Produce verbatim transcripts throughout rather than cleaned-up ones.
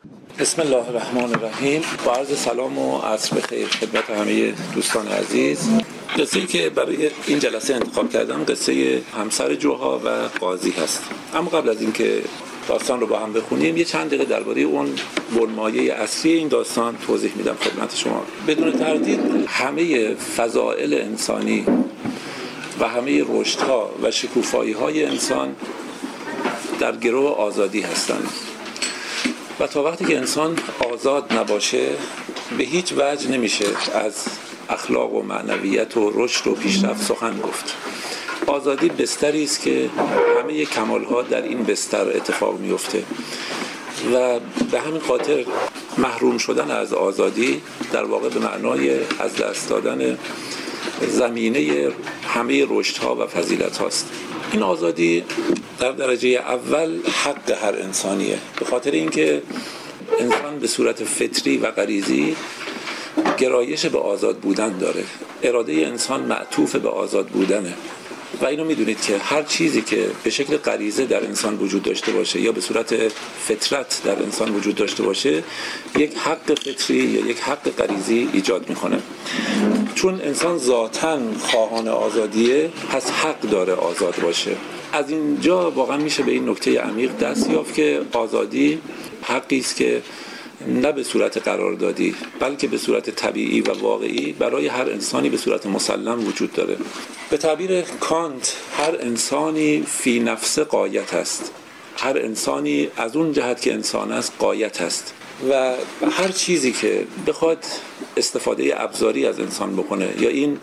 بسم الله الرحمن الرحیم. با عرض سلام و عصر بخیر خدمت همه دوستان عزیز. قصه‌ای که برای این جلسه انتخاب کردم قصه همسر جوها و قاضی هست. اما قبل از اینکه داستان رو با هم بخونیم یه چند دقیقه درباره اون بنمایه اصلی این داستان توضیح میدم خدمت شما. بدون تردید همه فضائل انسانی و همه رشدها و شکوفایی‌های انسان در گرو آزادی هستند و تا وقتی که انسان آزاد نباشه به هیچ وجه نمیشه از اخلاق و معنویت و رشد و پیشرفت سخن گفت. آزادی بستری است که همه کمال‌ها در این بستر اتفاق میفته و به همین خاطر محروم شدن از آزادی در واقع به معنای از دست دادن زمینه همه رشدها و فضیلت هاست. این آزادی در درجه اول حق هر انسانیه، به خاطر اینکه انسان به صورت فطری و غریزی گرایش به آزاد بودن داره. اراده انسان معطوف به آزاد بودنه و اینو میدونید که هر چیزی که به شکل غریزه در انسان وجود داشته باشه یا به صورت فطرت در انسان وجود داشته باشه یک حق فطری یا یک حق غریزی ایجاد میکنه. چون انسان ذاتاً خواهان آزادیه پس حق داره آزاد باشه. از اینجا واقعا میشه به این نکته عمیق دست یافت که آزادی حقی است که نه به صورت قراردادی بلکه به صورت طبیعی و واقعی برای هر انسانی به صورت مسلم وجود داره. به تعبیر کانت هر انسانی فی نفس غایت است. هر انسانی از اون جهت که انسان است غایت است و هر چیزی که بخواد استفاده ابزاری از انسان بکنه یا این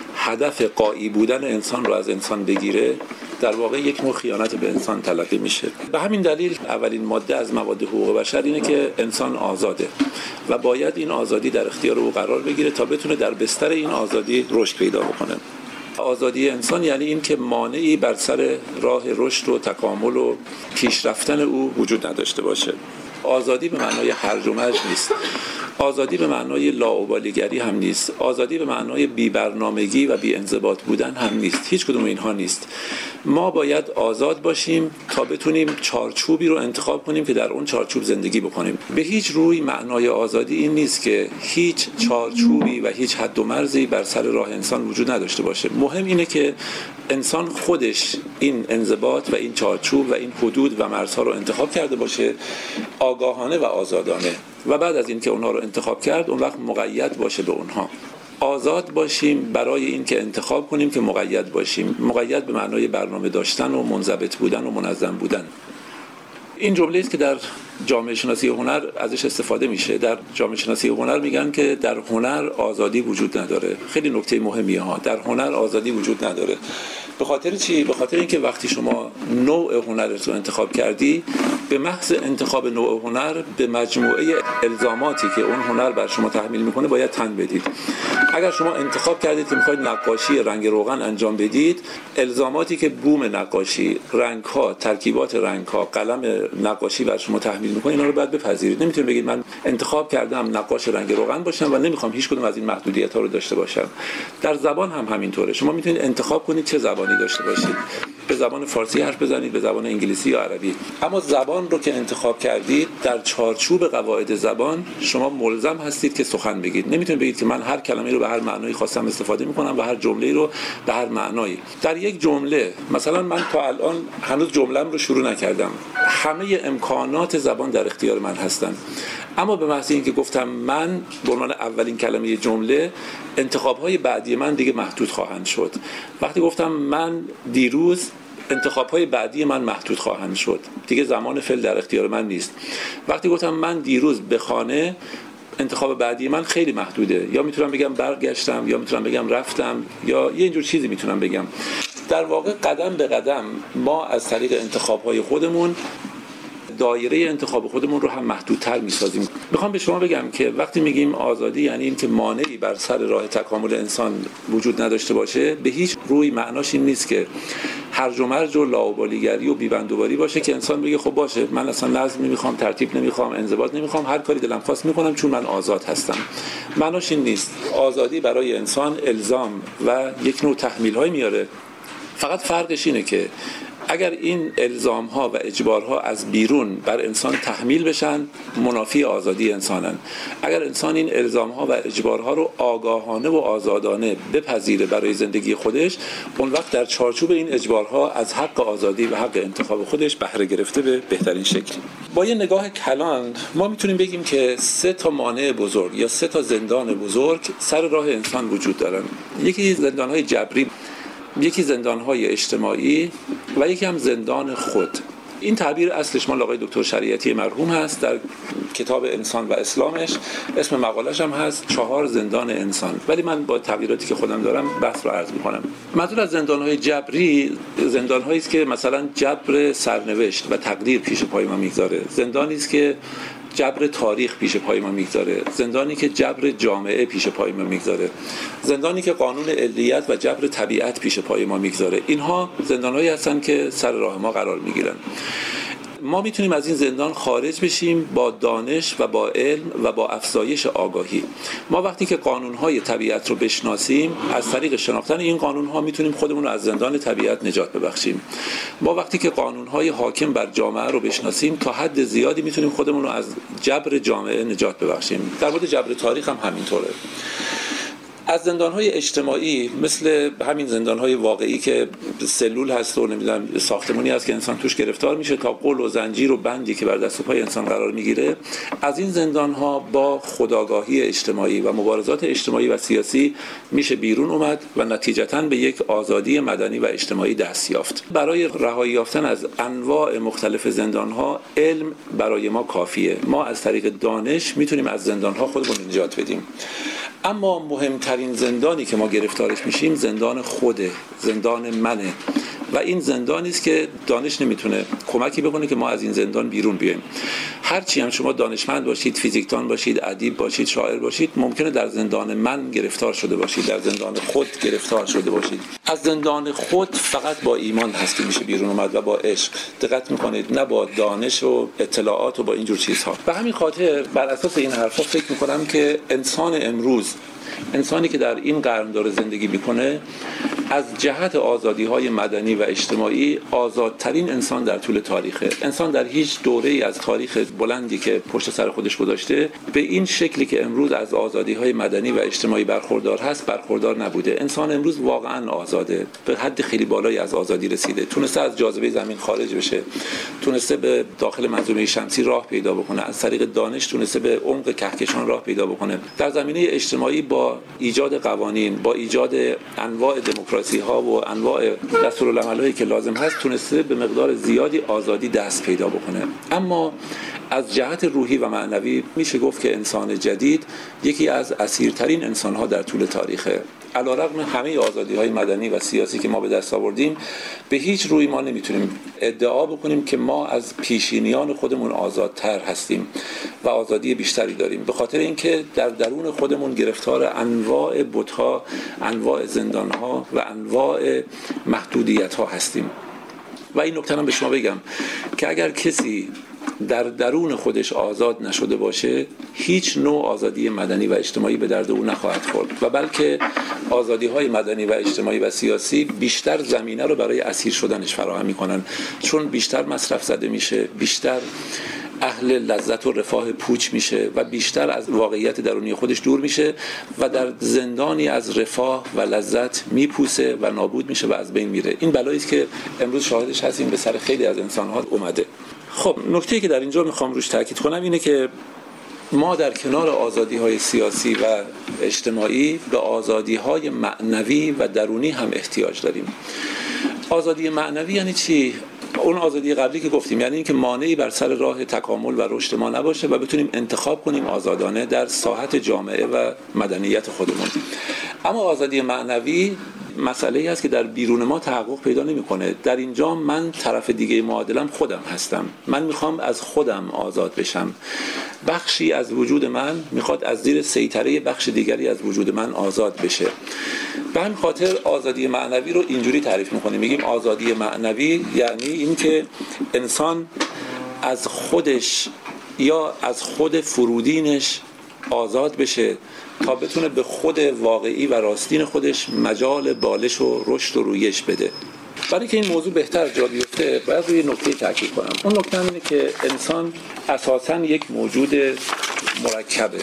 هدف غایی بودن انسان رو از انسان بگیره در واقع یک نوع خیانت به انسان تلقی میشه. به همین دلیل اولین ماده از مواد حقوق بشر اینه که انسان آزاده و باید این آزادی در اختیار او قرار بگیره تا بتونه در بستر این آزادی رشد پیدا بکنه. آزادی انسان یعنی این که مانعی بر سر راه رشد و تکامل و پیشرفتن او وجود نداشته باشه. آزادی به معنای هرج و مرج نیست. آزادی به معنای لاابالیگری هم نیست. آزادی به معنای بی‌برنامگی و بی‌انضباط بودن هم نیست. هیچ کدوم اینها نیست. ما باید آزاد باشیم تا بتونیم چارچوبی رو انتخاب کنیم که در اون چارچوب زندگی بکنیم. به هیچ روی معنای آزادی این نیست که هیچ چارچوبی و هیچ حد و مرزی بر سر راه انسان وجود نداشته باشه. مهم اینه که انسان خودش این انضباط و این چارچوب و این حدود و مرزها رو انتخاب کرده باشه آگاهانه و آزادانه و بعد از این که اونها رو انتخاب کرد اون وقت مقید باشه به اونها. آزاد باشیم برای این که انتخاب کنیم که مقید باشیم. مقید به معنای برنامه داشتن و منضبط بودن و منظم بودن. این جمله است که در جامعه شناسی هنر ازش استفاده میشه. در جامعه شناسی هنر میگن که در هنر آزادی وجود نداره. خیلی نکته مهمیه ها. در هنر آزادی وجود نداره. به خاطر چی؟ به خاطر اینکه وقتی شما نوع هنرت رو انتخاب کردی به محض انتخاب نوع هنر به مجموعه الزاماتی که اون هنر بر شما تحمیل میکنه باید تن بدید. اگر شما انتخاب کردید که میخواید نقاشی رنگ روغن انجام بدید، الزاماتی که بوم نقاشی، رنگ‌ها، ترکیبات رنگ‌ها، قلم نقاشی بر شما تحمیل میکنه اینا رو باید بپذیرید. نمیتونید بگید من انتخاب کردم نقاش رنگ روغن باشم و نمیخوام هیچ کدوم از این محدودیت‌ها رو داشته باشم. در زبان هم همینطوره. شما میتونید انتخاب کنید چه زبانی داشته باشید. به زبان فارسی حرف بزنید، به زبان انگلیسی یا عربی. اما زبان رو که انتخاب کردید در چارچوب قواعد زبان شما ملزم هستید که سخن بگید. نمیتونید بگید که من هر کلمه‌ای رو به هر معنایی خواستم استفاده میکنم و هر جمله‌ای رو به هر معنایی. در یک جمله مثلا من تا الان هنوز جمله‌ام رو شروع نکردم. همه امکانات زبان در اختیار من هستن. اما به محض اینکه گفتم من به عنوان اولین کلمه جمله انتخاب‌های بعدی من دیگه محدود خواهند شد. وقتی گفتم من دیروز انتخاب‌های بعدی من محدود خواهند شد. دیگه زمان فعل در اختیار من نیست. وقتی گفتم من دیروز به خانه انتخاب بعدی من خیلی محدوده. یا میتونم بگم برگشتم یا میتونم بگم رفتم یا یه اینجور چیزی میتونم بگم. در واقع قدم به قدم ما از طریق انتخاب‌های خودمون دایره انتخاب خودمون رو هم محدودتر می‌سازیم. میخوام به شما بگم که وقتی میگیم آزادی یعنی این که مانعی بر سر راه تکامل انسان وجود نداشته باشه، به هیچ روی معناش این نیست که هرج و مرج و لاابالیگری و بی‌بندوباری باشه که انسان بگه خب باشه من اصلا نظم نمیخوام، ترتیب نمیخوام، انضباط نمیخوام، هر کاری دلم خواست میکنم چون من آزاد هستم. معناش این نیست. آزادی برای انسان الزام و یک نوع تحمیل‌های میاره. فقط فرقش اینه که اگر این الزام‌ها و اجبارها از بیرون بر انسان تحمیل بشن، منافی آزادی انسانن. اگر انسان این الزام‌ها و اجبارها رو آگاهانه و آزادانه بپذیره برای زندگی خودش، اون وقت در چارچوب این اجبارها از حق آزادی و حق انتخاب خودش بهره گرفته به بهترین شکل. با یه نگاه کلان ما میتونیم بگیم که سه تا مانع بزرگ یا سه تا زندان بزرگ سر راه انسان وجود دارن. یکی زندان‌های جبری، یکی زندان‌های اجتماعی و یکی هم زندان خود. این تعبیر اصلش مال آقای دکتر شریعتی مرحوم هست. در کتاب انسان و اسلامش اسم مقالش هم هست چهار زندان انسان، ولی من با تعبیراتی که خودم دارم بحث رو عرض می‌کنم. منظور از زندان‌های جبری زندان‌هایی است که مثلا جبر سرنوشت و تقدیر پیش پای ما میگذاره، زندانی است که جبر تاریخ پیش پای ما میگذاره، زندانی که جبر جامعه پیش پای ما میگذاره، زندانی که قانون علیت و جبر طبیعت پیش پای ما میگذاره. اینها زندان‌هایی هستن که سر راه ما قرار میگیرن. ما میتونیم از این زندان خارج بشیم با دانش و با علم و با افزایش آگاهی. ما وقتی که قانون‌های طبیعت رو بشناسیم، از طریق شناختن این قانون‌ها میتونیم خودمون رو از زندان طبیعت نجات ببخشیم. ما وقتی که قانون‌های حاکم بر جامعه رو بشناسیم، تا حد زیادی میتونیم خودمون رو از جبر جامعه نجات ببخشیم. در مورد جبر تاریخ هم همینطوره. از زندان‌های اجتماعی مثل همین زندان‌های واقعی که سلول هست و نمیدونم ساختمانی هست که انسان توش گرفتار میشه تا قل و زنجیر و بندی که بر دست و پای انسان قرار میگیره، از این زندان‌ها با خودآگاهی اجتماعی و مبارزات اجتماعی و سیاسی میشه بیرون اومد و نتیجتاً به یک آزادی مدنی و اجتماعی دست یافت. برای رهایی یافتن از انواع مختلف زندان‌ها علم برای ما کافیه. ما از طریق دانش میتونیم از زندان‌ها خودمون نجات بدیم. اما مهمترین زندانی که ما گرفتارش میشیم زندان خوده، زندان منه و این زندانی است که دانش نمیتونه کمکی بکنه که ما از این زندان بیرون بیایم. هرچی هم شما دانشمند باشید، فیزیکدان باشید، ادیب باشید، شاعر باشید، ممکنه در زندان من گرفتار شده باشید، در زندان خود گرفتار شده باشید. از زندان خود فقط با ایمان هست که میشه بیرون اومد و با عشق. دقت میکنید، نه با دانش و اطلاعات و با اینجور چیزها. به همین خاطر بر اساس این حرفا فکر میکنم که انسان امروز، انسانی که در این قرن داره زندگی میکنه، از جهت آزادی‌های مدنی و اجتماعی آزادترین انسان در طول تاریخه. انسان در هیچ دوره‌ای از تاریخ بلندی که پشت سر خودش گذاشته به این شکلی که امروز از آزادی‌های مدنی و اجتماعی برخوردار هست برخوردار نبوده. انسان امروز واقعاً آزاده، به حد خیلی بالایی از آزادی رسیده، تونسته از جاذبه زمین خارج بشه، تونسته به داخل منظومه شمسی راه پیدا بکنه، از طریق دانش تونسته به عمق کهکشان راه پیدا بکنه. در زمینه اجتماعی با ایجاد قوانین، با ایجاد انواع دموکراسی ها و انواع دستورالعمل‌هایی که لازم هست، تونسته به مقدار زیادی آزادی دست پیدا بکنه. اما از جهت روحی و معنوی میشه گفت که انسان جدید یکی از اسیرترین انسان‌ها در طول تاریخه. علی‌رغم همه آزادی‌های مدنی و سیاسی که ما به دست آوردیم، به هیچ روی ما نمیتونیم ادعا بکنیم که ما از پیشینیان خودمون آزادتر هستیم و آزادی بیشتری داریم، به خاطر اینکه در درون خودمون گرفتار انواع بت‌ها، انواع زندان‌ها و انواع محدودیت‌ها هستیم. و این نکته هم به شما بگم که اگر کسی در درون خودش آزاد نشده باشه، هیچ نوع آزادی مدنی و اجتماعی به درد او نخواهد خورد و بلکه آزادی‌های مدنی و اجتماعی و سیاسی بیشتر زمینه رو برای اسیر شدنش فراهم می‌کنن، چون بیشتر مصرف زده میشه، بیشتر اهل لذت و رفاه پوچ میشه و بیشتر از واقعیت درونی خودش دور میشه و در زندانی از رفاه و لذت میپوسه و نابود میشه و از بین میره. این بلایی است که امروز شاهدش هستیم به سر خیلی از انسان‌ها اومده. خب نکته‌ای که در اینجا میخوام روش تاکید کنم اینه که ما در کنار آزادی‌های سیاسی و اجتماعی به آزادی‌های معنوی و درونی هم احتیاج داریم. آزادی معنوی یعنی چی؟ اون آزادی قبلی که گفتیم، یعنی اینکه مانعی بر سر راه تکامل و رشد ما نباشه و بتونیم انتخاب کنیم آزادانه در ساحت جامعه و مدنیت خودمون. اما آزادی معنوی مسئله‌ای است که در بیرون ما تحقق پیدا نمی‌کنه. در اینجا من طرف دیگه معادلم خودم هستم. من میخوام از خودم آزاد بشم. بخشی از وجود من میخواد از زیر سیطره بخش دیگری از وجود من آزاد بشه. به همین خاطر آزادی معنوی رو اینجوری تعریف می‌کنیم. میگیم آزادی معنوی یعنی اینکه انسان از خودش یا از خود فرودینش آزاد بشه تا بتونه به خود واقعی و راستین خودش مجال بالش و رشد و رویش بده. برای که این موضوع بهتر جا بیفته نکته باید روی نکته تاکید کنم. اون نکته اینه که انسان اساساً یک موجود مرکبه.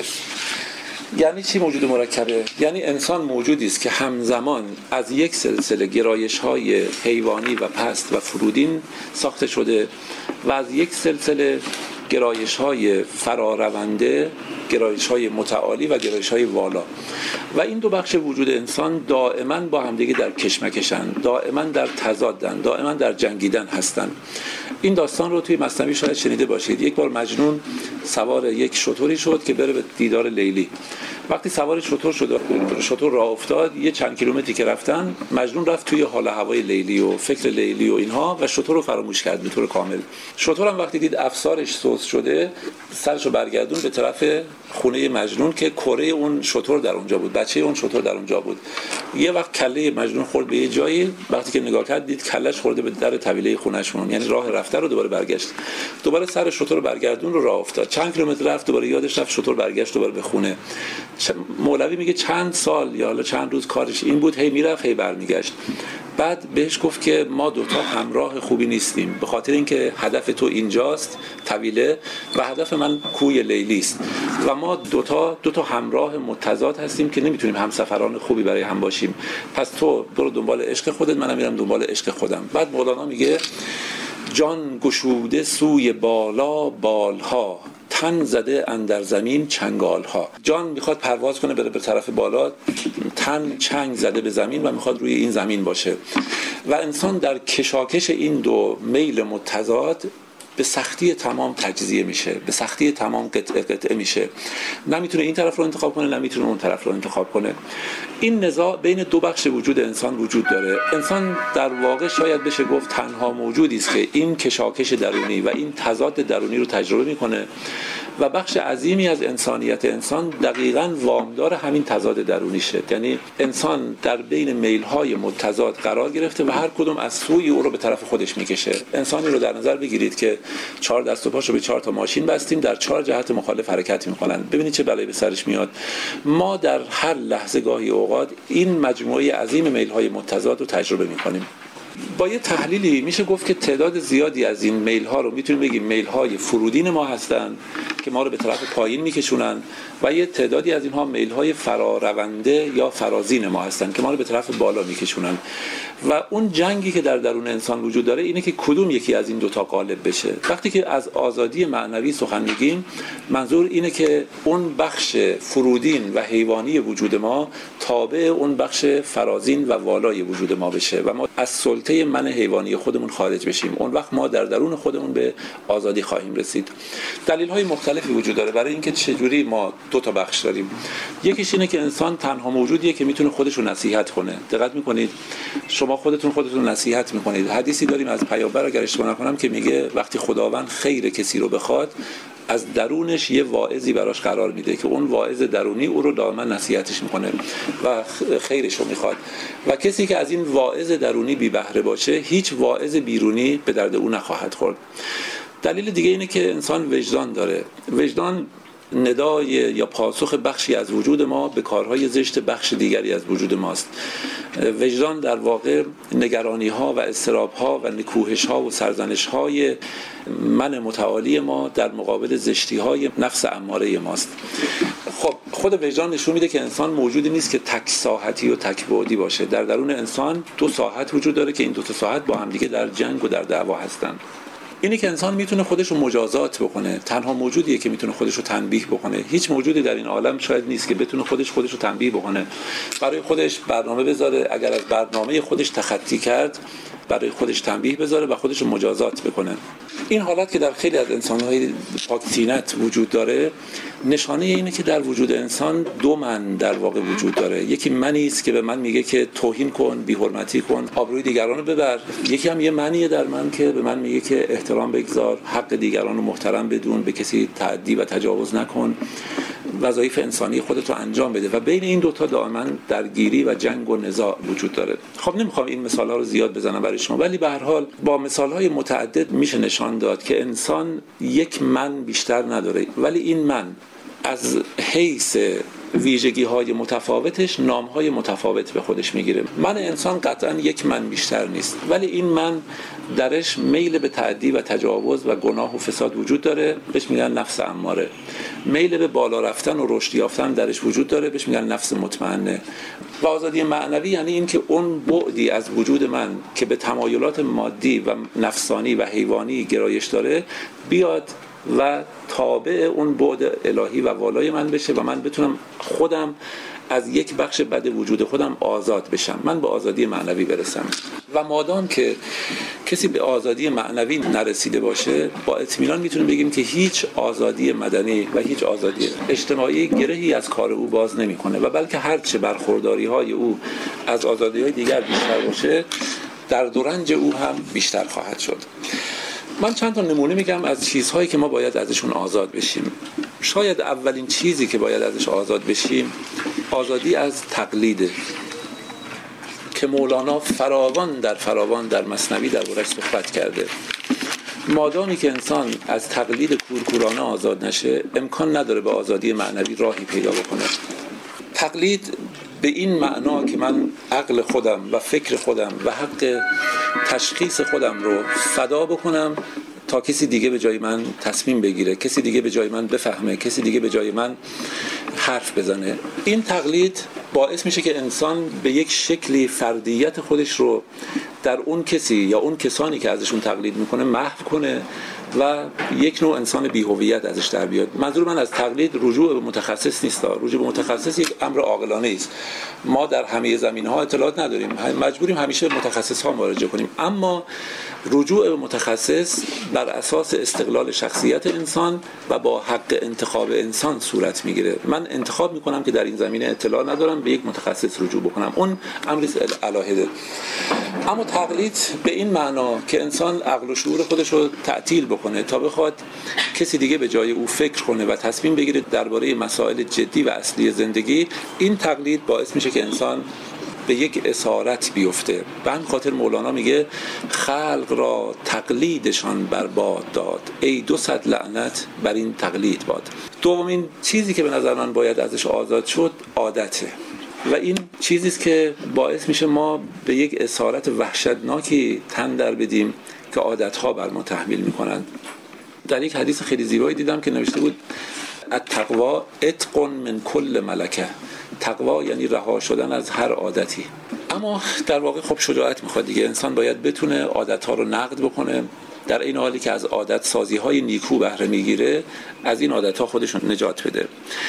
یعنی چی موجود مرکبه؟ یعنی انسان موجودی است که همزمان از یک سلسله گرایش‌های حیوانی و پست و فرودین ساخته شده و از یک سلسله گرایش‌های فرارونده، گرایش‌های متعالی و گرایش‌های والا. و این دو بخش وجود انسان دائما با همدیگه در کشمکشن، دائما در تضادن، دائما در جنگیدن هستن. این داستان رو توی مثنوی شاید شنیده باشید. یک بار مجنون سوار یک شتری شد که بره به دیدار لیلی. وقتی سوار شتر شد، شتر راه افتاد، یه چند کیلومتری که رفتن، مجنون رفت توی حال هوای لیلی و فکر لیلی و اینها و شتر رو فراموش کرد به طور کامل. شتر هم وقتی دید افسارش سوس شده، سرشو برگردون به طرف خونه مجنون که کره اون شتر در اونجا بود، بچه اون شتر در اونجا بود. یه وقت کله مجنون خورد به یه جایی، وقتی که نگاه کرد دید کلهش خورده به در طویله خونه‌شون، یعنی راه رفته رو دوباره برگشت. دوباره سر شتر رو برگردون رو راه افتاد. چند کیلومتر رفت، دوباره یادش رفت، شتر برگشت دوباره به خونه. مولوی میگه چند سال یا حالا چند روز کارش این بود، هی میرفت هی برمیگشت. بعد بهش گفت که ما دوتا همراه خوبی نیستیم، به خاطر اینکه هدف تو اینجاست طویله و هدف من کوی لیلی است و ما دوتا دوتا همراه متضاد هستیم که نمیتونیم همسفران خوبی برای هم باشیم. پس تو برو دنبال عشق خودت، منم میرم دنبال عشق خودم. بعد مولانا میگه جان گشوده سوی بالا بالها، تن زده اندر زمین چنگالها. جان میخواد پرواز کنه بره به طرف بالا، تن چنگ زده به زمین و میخواد روی این زمین باشه. و انسان در کشاکش این دو میل متضاد به سختی تمام تجزیه میشه، به سختی تمام قطعه قطعه میشه. نمیتونه این طرف رو انتخاب کنه، نمیتونه اون طرف رو انتخاب کنه. این نزاع بین دو بخش وجود انسان وجود داره. انسان در واقع شاید بشه گفت تنها موجودی است که این کشاکش درونی و این تضاد درونی رو تجربه میکنه و بخش عظیمی از انسانیت انسان دقیقاً وامدار همین تضاد درونیشه. یعنی انسان در بین میل‌های متضاد قرار گرفته و هر کدوم از سوی او رو به طرف خودش میکشه. انسانی رو در نظر بگیرید که چهار دست و پاشو به چهار تا ماشین بستیم، در چهار جهت مخالف حرکت میکنن. ببینید چه بلایی به سرش میاد. ما در هر لحظه گاهی اوقات این مجموعه عظیم میل‌های متضاد رو تجربه میکنیم. با یه تحلیلی میشه گفت که تعداد زیادی از این میل ها رو میتونیم بگیم میل های فرودین ما هستن که ما رو به طرف پایین میکشونن و یه تعدادی از اینها میل های فرارونده یا فرازین ما هستن که ما رو به طرف بالا میکشونن. و اون جنگی که در درون انسان وجود داره اینه که کدوم یکی از این دوتا غالب بشه. وقتی که از آزادی معنوی سخن میگیم، منظور اینه که اون بخش فرودین و حیوانی وجود ما تابع اون بخش فرازین و والای وجود ما بشه و ما از سلطه من حیوانی خودمون خارج بشیم. اون وقت ما در درون خودمون به آزادی خواهیم رسید. دلیل‌های مختلفی وجود داره برای اینکه چجوری ما دو تا بخش داریم. یکیش اینه که انسان تنها موجودیه که میتونه خودش رو نصیحت کنه. دقت میکنید شما خودتون خودتون نصیحت میکنید. حدیثی داریم از پیامبر اگر اشتباه نکنم که میگه وقتی خداوند خیر کسی رو بخواد، از درونش یه واعظی براش قرار میده که اون واعظ درونی او رو دائما نصیحتش میکنه و خیرش رو میخواد. و کسی که از این واعظ درونی بی بهره باشه، هیچ واعظ بیرونی به درد او نخواهد خورد. دلیل دیگه اینه که انسان وجدان داره. وجدان ندای یا پاسخ بخشی از وجود ما به کارهای زشت بخش دیگری از وجود ماست. وجدان در واقع نگرانی ها و اضطراب ها و نکوهش ها و سرزنش های من متعالی ما در مقابل زشتی های نفس اماره ماست. خب خود وجدان نشون میده که انسان موجودی نیست که تک ساحتی و تک بعدی باشه. در درون انسان دو ساحت وجود داره که این دو تا ساحت با هم دیگه در جنگ و در دعوا هستن. اینی که انسان میتونه خودش رو مجازات بکنه، تنها موجودیه که میتونه خودش رو تنبیه بکنه. هیچ موجودی در این عالم شاید نیست که بتونه خودش خودش رو تنبیه بکنه، برای خودش برنامه بذاره، اگر از برنامه خودش تخطی کرد برای خودش تنبیه بذاره و خودش رو مجازات بکنه. این حالت که در خیلی از انسان‌های پاک‌طینت وجود داره نشانه اینه که در وجود انسان دو من در واقع وجود داره. یکی منی است که به من میگه که توهین کن، بی‌حرمتی کن، آبروی دیگران رو ببر. یکی هم یه منیه در من که به من میگه که احترام بگذار، حق دیگران رو محترم بدون، به کسی تعدی و تجاوز نکن، وظایف انسانی خودت رو انجام بده. و بین این دوتا دائما درگیری و جنگ و نزاع وجود داره. خب نمیخوام این مثال‌ها رو زیاد بزنم برای شما، ولی به هر حال با مثال‌های متعدد میشه نشان داد که انسان یک من بیشتر نداره، ولی این من از حیث ویژگی های متفاوتش نام های متفاوت به خودش میگیره. من انسان قطعا یک من بیشتر نیست، ولی این من درش میل به تعدی و تجاوز و گناه و فساد وجود داره، بهش میگن نفس اماره. میل به بالا رفتن و رشد یافتن درش وجود داره، بهش میگن نفس مطمئنه. و آزادی معنوی یعنی این که اون بعدی از وجود من که به تمایلات مادی و نفسانی و حیوانی گرایش داره بیاد و تابع اون بعد الهی و والای من بشه و من بتونم خودم از یک بخش بد وجود خودم آزاد بشم، من به آزادی معنوی برسم. و مادام که کسی به آزادی معنوی نرسیده باشه، با اطمینان میتونیم بگیم که هیچ آزادی مدنی و هیچ آزادی اجتماعی گرهی از کار او باز نمیکنه و بلکه هرچه برخورداری های او از آزادی های دیگر بیشتر باشه، در دورنج او هم بیشتر خواهد شد. من چند تا نمونه میگم از چیزهایی که ما باید ازشون آزاد بشیم. شاید اولین چیزی که باید ازش آزاد بشیم آزادی از تقلیده که مولانا فراوان در فراوان در مثنوی درباره‌اش صحبت کرده. مادامی که انسان از تقلید کورکورانه آزاد نشه، امکان نداره به آزادی معنوی راهی پیدا بکنه. تقلید به این معنا که من عقل خودم و فکر خودم و حق تشخیص خودم رو فدا بکنم تا کسی دیگه به جای من تصمیم بگیره، کسی دیگه به جای من بفهمه، کسی دیگه به جای من حرف بزنه. این تقلید باعث میشه که انسان به یک شکلی فردیت خودش رو در اون کسی یا اون کسانی که ازشون تقلید میکنه محو کنه و یک نوع انسان بی‌هویت ازش در بیاد. منظور من از تقلید رجوع به متخصص نیست. رجوع به متخصص یک امر عاقلانه است. ما در همه زمینه‌ها اطلاعات نداریم، مجبوریم همیشه متخصص‌ها مراجعه کنیم، اما رجوع به متخصص بر اساس استقلال شخصیت انسان و با حق انتخاب انسان صورت میگیره. من انتخاب میکنم که در این زمینه اطلاع ندارم، به یک متخصص رجوع بکنم، اون امری علاهده. اما تقلید به این معنا که انسان عقل و شعور خودش رو تعطیل بکنه تا بخواد کسی دیگه به جای او فکر کنه و تصمیم بگیره درباره مسائل جدی و اصلی زندگی، این تقلید باعث میشه که انسان به یک اسارت بیفته. به همین خاطر مولانا میگه خلق را تقلیدشان برباد داد، ای دو صد لعنت بر این تقلید باد. دومین چیزی که به نظر من باید ازش آزاد شد عادته و این چیزی است که باعث میشه ما به یک اسارت وحشتناکی تن در بدیم که عادتها بر ما تحمیل میکنند. در یک حدیث خیلی زیبایی دیدم که نوشته بود التقوی عتق من کل ملکه. تقوا یعنی رها شدن از هر عادتی. اما در واقع خب شجاعت میخواد دیگه. انسان باید بتونه عادتها رو نقد بکنه، در این حالی که از عادت سازی های نیکو بهره میگیره از این عادتها خودشون نجات بده.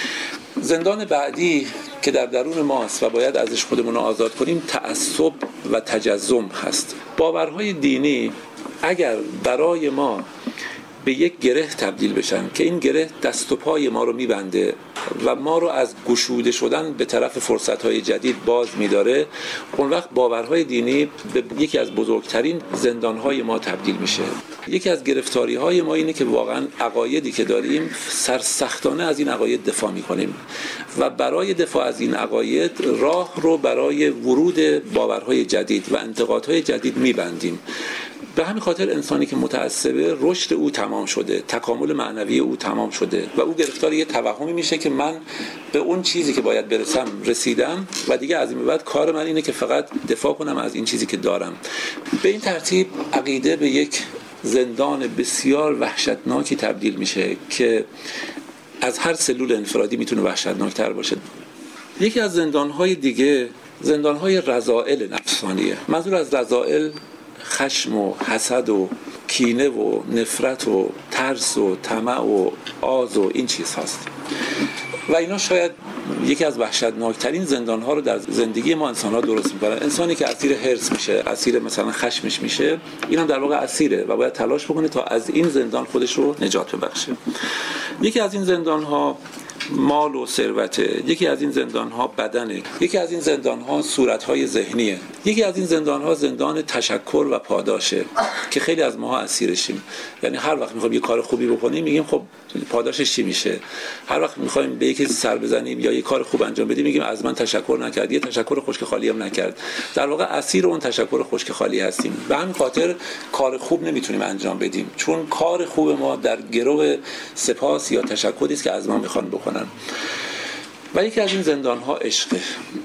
زندان بعدی که در درون ماست و باید ازش خودمون رو آزاد کنیم تعصب و تجزم هست. باورهای دینی اگر برای ما به یک گره تبدیل بشن که این گره دست و پای ما رو میبنده و ما رو از گشوده شدن به طرف فرصت‌های جدید باز می‌داره، اون وقت باورهای دینی به یکی از بزرگترین زندان‌های ما تبدیل میشه. یکی از گرفتاری‌های ما اینه که واقعاً عقایدی که داریم سرسختانه از این عقاید دفاع می‌کنیم و برای دفاع از این عقاید راه رو برای ورود باورهای جدید و انتقادهای جدید می‌بندیم. به همین خاطر انسانی که متعصبه رشد او تمام شده، تکامل معنوی او تمام شده و او گرفتار یه توهمی میشه که من به اون چیزی که باید برسم رسیدم و دیگه از این به بعد کار من اینه که فقط دفاع کنم از این چیزی که دارم. به این ترتیب عقیده به یک زندان بسیار وحشتناکی تبدیل میشه که از هر سلول انفرادی میتونه وحشتناکتر باشه. یکی از زندانهای دیگه زندانهای رذائل نفسانیه. منظور از رذائل خشم و حسد و کینه و نفرت و ترس و طمع و آز و این چیز هست و اینا شاید یکی از وحشتناکترین زندان‌ها رو در زندگی ما انسان‌ها درست می‌کنن. انسانی که اسیر حرص میشه، اسیر مثلا خشمش میشه، این هم در واقع اسیره و باید تلاش بکنه تا از این زندان خودش رو نجات ببخشه. یکی از این زندان‌ها مال و ثروته، یکی از این زندان‌ها بدنه، یکی از این زندان‌ها صورت‌های ذهنیه، یکی از این زندان‌ها زندان تشکر و پاداشه که خیلی از ماها اسیرشیم. یعنی هر وقت می‌خوایم یه کار خوبی بکنیم میگیم خب پاداشش چی میشه؟ هر وقت می‌خوایم به یکی سر بزنیم یا یه کار خوب انجام بدیم میگیم از من تشکر نکرد، یه تشکر خشک خالی هم نکرد. در واقع اسیر اون تشکر خشک خالی هستیم. به همین خاطر کار خوب نمیتونیم انجام بدیم چون کار خوب ما در گرو سپاس یا تشکری است که از ما می‌خوان بکنن. میکنن. و یکی از این زندان ها عشقه.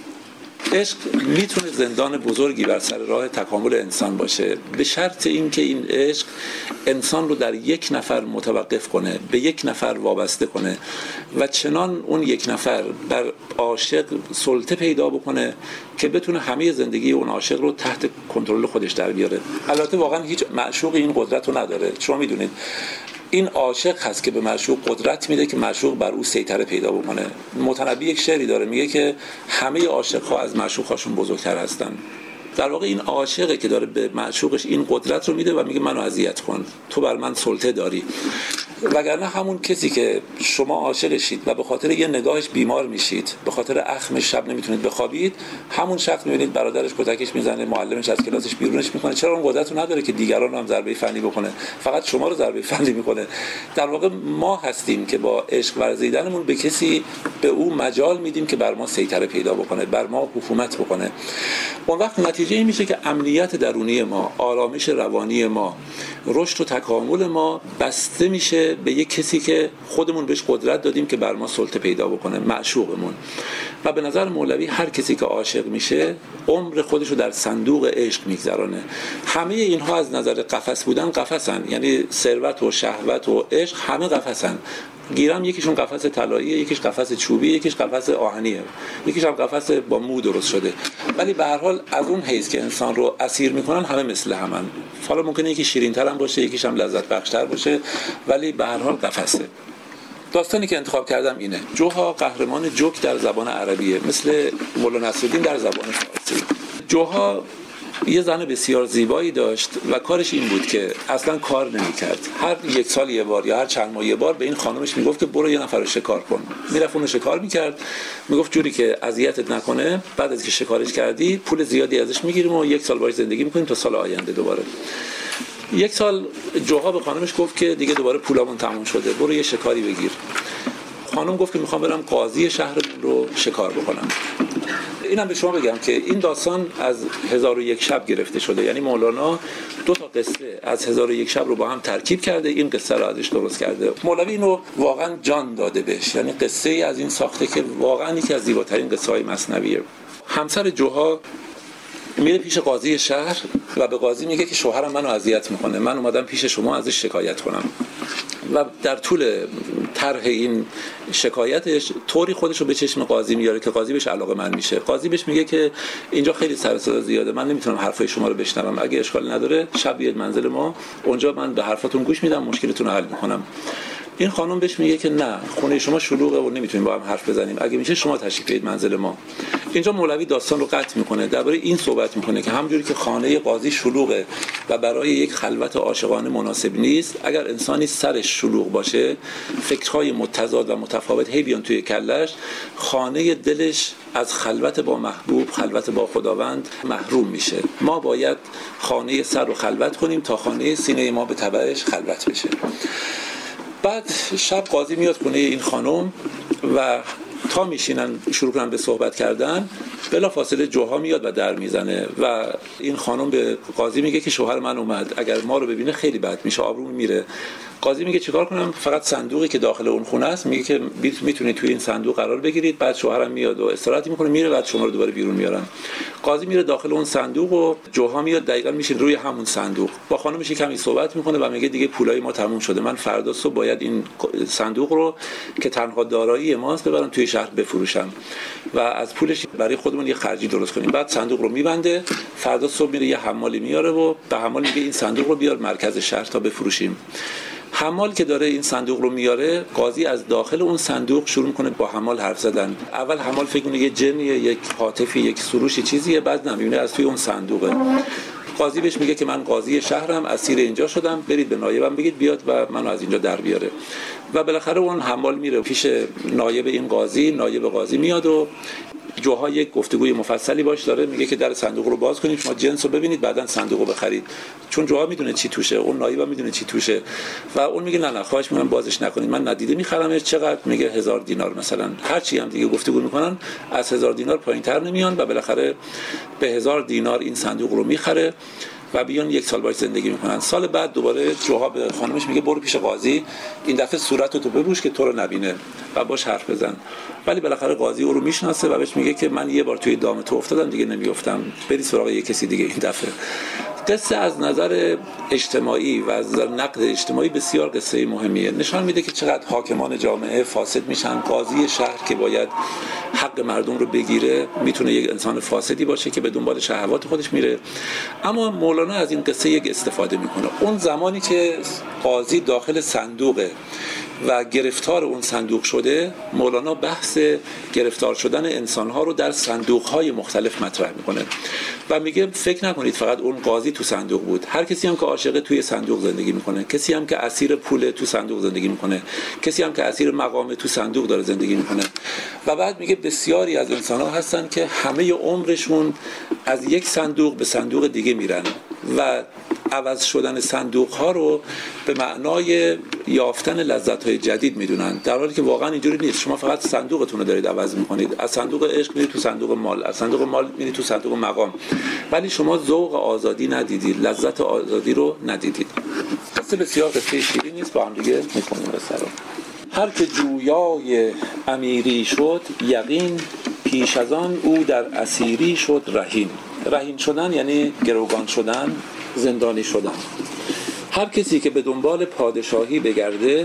عشق میتونه زندان بزرگی بر سر راه تکامل انسان باشه، به شرط اینکه این عشق انسان رو در یک نفر متوقف کنه، به یک نفر وابسته کنه و چنان اون یک نفر بر عاشق سلطه پیدا بکنه که بتونه همه زندگی اون عاشق رو تحت کنترل خودش در بیاره. البته واقعا هیچ معشوق این قدرت رو نداره. شما میدونید این عاشق هست که به معشوق قدرت میده که معشوق بر او سیطره پیدا بکنه. متنبی یک شعری داره میگه که همه عاشق‌ها از معشوق‌هاشون بزرگتر هستن. در واقع این عاشقه که داره به معشوقش این قدرت رو میده و میگه منو اذیت کن، تو بر من سلطه داری. وگرنه همون کسی که شما عاشقشید و به خاطر یه نگاهش بیمار میشید، به خاطر اخمش شب نمیتونید بخوابید، همون شخص میبینید برادرش کتکش میزنه، معلمش از کلاسش بیرونش میکنه. چرا اون قدرت رو نداره که دیگران رو هم ضربه فنی بکنه؟ فقط شما رو ضربه فنی میکنه. در واقع ما هستیم که با عشق ورزیدنمون به کسی به او مجال میدیم که بر ما سیطره پیدا بکنه، بر ما حکومت بکنه. اون وقت نتیجه این میشه که امنیت درونی ما، آرامش روانی ما، رشد و تکامل ما بسته میشه به یک کسی که خودمون بهش قدرت دادیم که بر ما سلطه پیدا بکنه، معشوقمون. و به نظر مولوی هر کسی که عاشق میشه عمر خودشو در صندوق عشق میگذرانه. همه اینها از نظر قفس بودن قفسن، یعنی ثروت و شهوت و عشق همه قفسن. گیرم یکیشون قفس طلاییه، یکیش قفس چوبی، یکیش قفس آهنیه، یکیش هم قفس با مو درست شده. ولی به هر حال از اون حیث که انسان رو اسیر میکنن همه مثل همن. حالا ممکنه یکی شیرین‌تر هم باشه، یکیش هم لذت بخش‌تر باشه، ولی به هر حال قفسه. داستانی که انتخاب کردم اینه. جوها قهرمان جوک در زبان عربیه، مثل مولانا نصرالدین در زبان فارسی. جوها یه زن بسیار زیبایی داشت و کارش این بود که اصلا کار نمی‌کرد. هر یک سال یه بار یا هر چند ماه یه بار به این خانمش میگفت که برو یه نفر رو شکار کن. میرفت اون رو شکار می‌کرد، میگفت جوری که اذیتت نکنه، بعد از که شکارش کردی پول زیادی ازش می‌گیریم و یک سال باهاش زندگی می‌کنیم تا سال آینده دوباره. یک سال جوها به خانمش گفت که دیگه دوباره پولامون تموم شده، برو یه شکاری بگیر. خانم گفت که میخوام برم قاضی شهرمون رو شکار بکنم. اینم به شما بگم که این داستان از هزار و یک شب گرفته شده، یعنی مولانا دو تا قصه از هزار و یک شب رو با هم ترکیب کرده، این قصه رو ازش درست کرده. مولوی اینو واقعا جان داده بهش، یعنی قصه ای از این ساخته که واقعا یکی از زیباترین قصه های مثنویه. همسر جوها میره پیش قاضی شهر و به قاضی میگه که شوهرم منو اذیت میکنه، من اومدم پیش شما ازش شکایت کنم. و در طول طرح این شکایتش طوری خودش رو به چشم قاضی میاره که قاضی بهش علاقه‌مند میشه. قاضی بهش میگه که اینجا خیلی سر و صدا زیاده، من نمیتونم حرفای شما رو بشنوم، اگه اشکال نداره شب بیاید منزل ما، اونجا من به حرفاتون گوش میدم، مشکلتون رو حل میکنم. این خانم بهش میگه که نه، خونه شما شلوغه و نمیتونیم با هم حرف بزنیم، اگه میشه شما تشریف بیارید منزل ما. اینجا مولوی داستان رو قطع میکنه، درباره این صحبت میکنه که همونجوری که خانه قاضی شلوغه و برای یک خلوت عاشقانه مناسب نیست، اگر انسانی سرش شلوغ باشه، فکرهای متضاد و متفاوت هی بیان توی کلش، خانه دلش از خلوت با محبوب، خلوت با خداوند محروم میشه. ما باید خانه سر رو خلوت کنیم تا خانه سینه ما به تبعش خلوت بشه. بعد شب قاضی میاد خونه این خانم و تا میشینن شروع کنن به صحبت کردن، بلافاصله جوها میاد و در میزنه و این خانم به قاضی میگه که شوهر من اومد، اگر ما رو ببینه خیلی بد میشه، آبروم میره. قاضی میگه چیکار کنم؟ فقط صندوقی که داخل اون خونه است، میگه که میتونید توی این صندوق قرار بگیرید، بعد شوهرم میاد و استراحتی میکنه میره، بعد شما رو دوباره بیرون میارن. قاضی میره داخل اون صندوق و جوها میاد دقیقاً میشین روی همون صندوق، با خانمش کمی صحبت میکنه و میگه دیگه پولای ما تموم شده، من فردا صبح باید این صندوق رو که تنها دارایی ماست ببرم توی شهر بفروشم و از پولش برای خودمون یه خرجی درست کنیم. بعد صندوق رو میبنده، فردا صبح میره یه حمالی میاره و به حمال میگه این صندوق رو بیار مرکز شهر تا بفروشیم. حمال که داره این صندوق رو میاره، قاضی از داخل اون صندوق شروع میکنه با حمال حرف زدن. اول حمال فکر کنه یه جنیه، یک هاتفی، یک سروشی چیزیه، بعد نمیبینه از توی اون صندوقه. قاضی بهش میگه که من قاضی شهرم، اسیر اینجا شدم، برید به نایبم بگید بیاد و منو از اینجا در بیاره. و بالاخره اون حمال میره پیش نایب این قاضی، نایب قاضی میاد و جوها یک گفتگوی مفصلی باش داره، میگه که در صندوق رو باز کنید، شما جنس رو ببینید، بعدن صندوق رو بخرید. چون جوها میدونه چی توشه، اون نایب هم میدونه چی توشه و اون میگه نه نه خواهش میکنم بازش نکنید، من ندیده میخرمش. چقدر؟ میگه هزار دینار مثلا. هر چی هم دیگه گفتگو میکنن از هزار دینار پایینتر نمیان و بالاخره به هزار دینار این صندوق رو میخره و بیان یک سال باش زندگی میکنن. سال بعد دوباره جوها به خانمش میگه برو پیش قاضی، این دفعه صورتتو بپوش که تو رو نبینه و باش حرف بزن. ولی بالاخره قاضی او رو میشناسه و بهش میگه که من یه بار توی دام تو افتادم دیگه نمیافتم، بری سراغ یه کسی دیگه این دفعه. قصه از نظر اجتماعی و از نظر نقد اجتماعی بسیار قصه مهمیه. نشان میده که چقدر حاکمان جامعه فاسد میشن. قاضی شهر که باید حق مردم رو بگیره میتونه یک انسان فاسدی باشه که به دنبال شهوات خودش میره. اما مولانا از این قصه یک استفاده میکنه. اون زمانی که قاضی داخل صندوقه و گرفتار اون صندوق شده، مولانا بحث گرفتار شدن انسانها رو در صندوقهای مختلف مطرح میکنه و میگه فکر نکنید فقط اون قاضی تو صندوق بود، هر کسی هم که عاشقه توی صندوق زندگی میکنه، کسی هم که اسیر پول تو صندوق زندگی میکنه، کسی هم که اسیر مقام تو صندوق داره زندگی میکنه. و بعد میگه بسیاری از انسانها هستن که همه عمرشون از یک صندوق به صندوق دیگه میرن و عوض شدن صندوق ها رو به معنای یافتن لذت های جدید میدونن، در حالی که واقعا اینجوری نیست. شما فقط صندوقتون رو دارید عوض میکنید، از صندوق عشق میرید تو صندوق مال، از صندوق مال میرید تو صندوق مقام، ولی شما ذوق آزادی ندیدید، لذت آزادی رو ندیدید. قصه بسیار قصه شیرین نیست، با هم دیگه میخونیم قصه رو. هر که جویای امیری شد یقین، پیش از آن او در اسیری شد رهین. رهین شدن یعنی گروگان شدن، زندانی شدن. هر کسی که به دنبال پادشاهی بگرده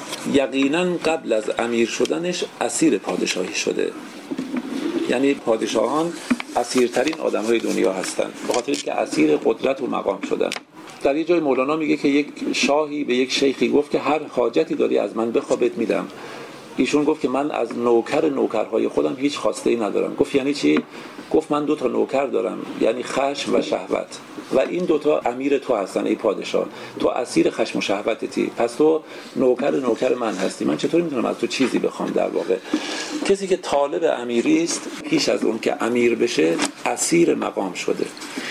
یقینا قبل از امیر شدنش اسیر پادشاهی شده. یعنی پادشاهان اسیرترین آدم‌های دنیا هستند، به خاطر اینکه اسیر قدرت و مقام شدن. در یه جای مولانا میگه که یک شاهی به یک شیخی گفت که هر حاجتی داری از من بخواه بهت میدم. ایشون گفت که من از نوکر نوکرهای خودم هیچ خواسته‌ای ندارم. گفت یعنی چی؟ گفت من دو تا نوکر دارم، یعنی خشم و شهوت، و این دوتا امیر تو هستن ای پادشاه. تو اسیر خشم و شهوتتی، پس تو نوکر نوکر من هستی. من چطوری میتونم از تو چیزی بخوام؟ در واقع کسی که طالب امیری است پیش از اون که امیر بشه اسیر مقام شده.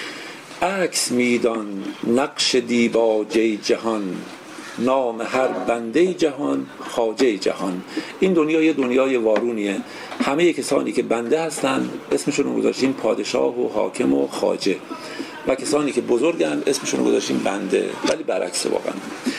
عکس میدان نقش دیباجه جهان، نام هر بنده جهان خواجه جهان. این دنیا یه دنیای وارونیه، همه کسانی که بنده هستن اسمشون رو گذاشتیم پادشاه و حاکم و خواجه، و کسانی که بزرگن اسمشون رو گذاشتیم بنده، ولی برعکس واقعا.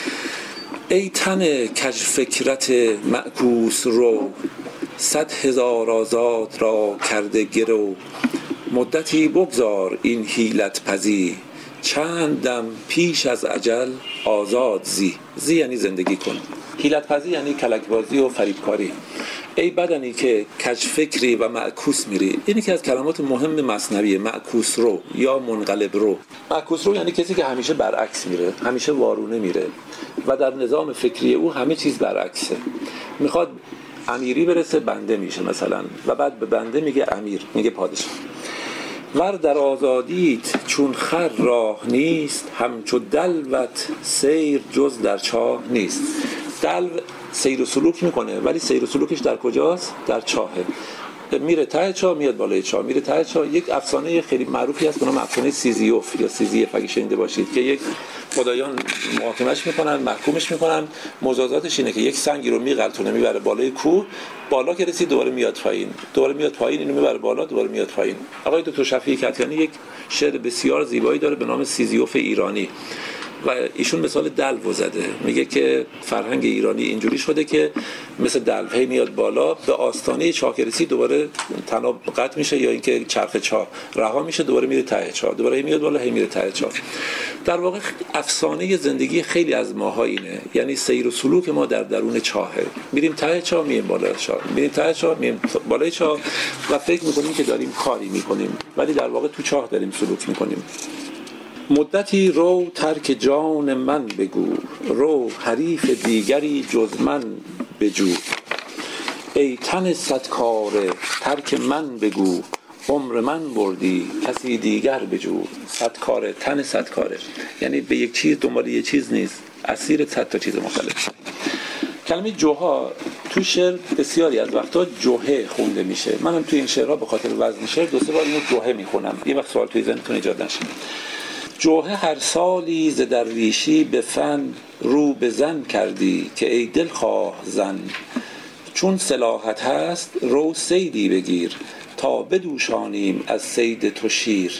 ای تن کج فکرت معکوس رو، صد هزار آزاد را کرده گرو. مدتی بگذار این حیلت پزی، چند دم پیش از اجل آزاد زی. زی یعنی زندگی کن، حیلت پزی یعنی کلکبازی و فریبکاری. ای بدنی که کج فکری و معکوس میری. اینی که از کلمات مهم مثنویه، معکوس رو یا منقلب رو. معکوس رو یعنی کسی که همیشه برعکس میره، همیشه وارونه میره و در نظام فکری او همه چیز برعکسه. میخواد امیری برسه بنده میشه مثلا، و بعد به بنده میگه امیر، میگه پادشاه. ور در آزادیت چون خر راه نیست، همچو دلوت سیر جز در چاه نیست. دلو سیر و سلوک میکنه، ولی سیر و سلوکش در کجاست؟ در چاهه. میره ته چاه میاد بالای چاه، میره ته چاه. یک افسانه خیلی معروفی هست به نام افسانه سیزیوف یا سیزیف اگه شنیده باشید، که یک خدایان محاکمش میکنن، محکومش میکنن. مجازاتش اینه که یک سنگی رو میغلطونه میبره بالای کوه، بالا که رسید دوباره میاد پایین، دوباره میاد پایین، اینو میبره بالا، دوباره میاد پایین. آقای دکتر شفیعی کتیانی یک شعر بسیار زیبایی داره به نام سیزیوف ایرانی و ایشون مثال دلو زده. میگه که فرهنگ ایرانی اینجوری شده که مثل دلو هی میاد بالا، به آستانه چاه که رسید دوباره تناب قطع میشه، یا اینکه چرخ چاه رها میشه دوباره میره ته چاه، دوباره هی میاد بالا هی میره ته چاه. در واقع افسانه زندگی خیلی از ماها اینه، یعنی سیر و سلوک ما در درون چاهه. میریم ته چاه میریم بالای چاه، میریم ته چاه میریم بالای چاه و فکر میکنیم که داریم کاری میکنیم، ولی در واقع تو چاه داریم سلوک میکنیم. مدتی رو ترک جان من بگو، رو حریف دیگری جز من بجو. ای تن صدکاره ترک من بگو، عمر من بردی کسی دیگر بجو. صدکاره، تن صدکاره یعنی به یک چیز دنبال یک چیز نیست، اسیر صد تا چیز مختلف. کلمه جوها تو شعر بسیاری از وقتا جوهه خونده میشه. منم تو این شعرها به خاطر وزن شعر دو سه بار اینو جوهه میخونم، یه وقت سوال توی ذهنتون ایجاد نشه. جوهه هر سالی ز درویشی به فن، رو به زن کردی که ای دلخواه زن. چون صلاحت هست رو صیدی بگیر، تا بدوشانیم از صید تو شیر.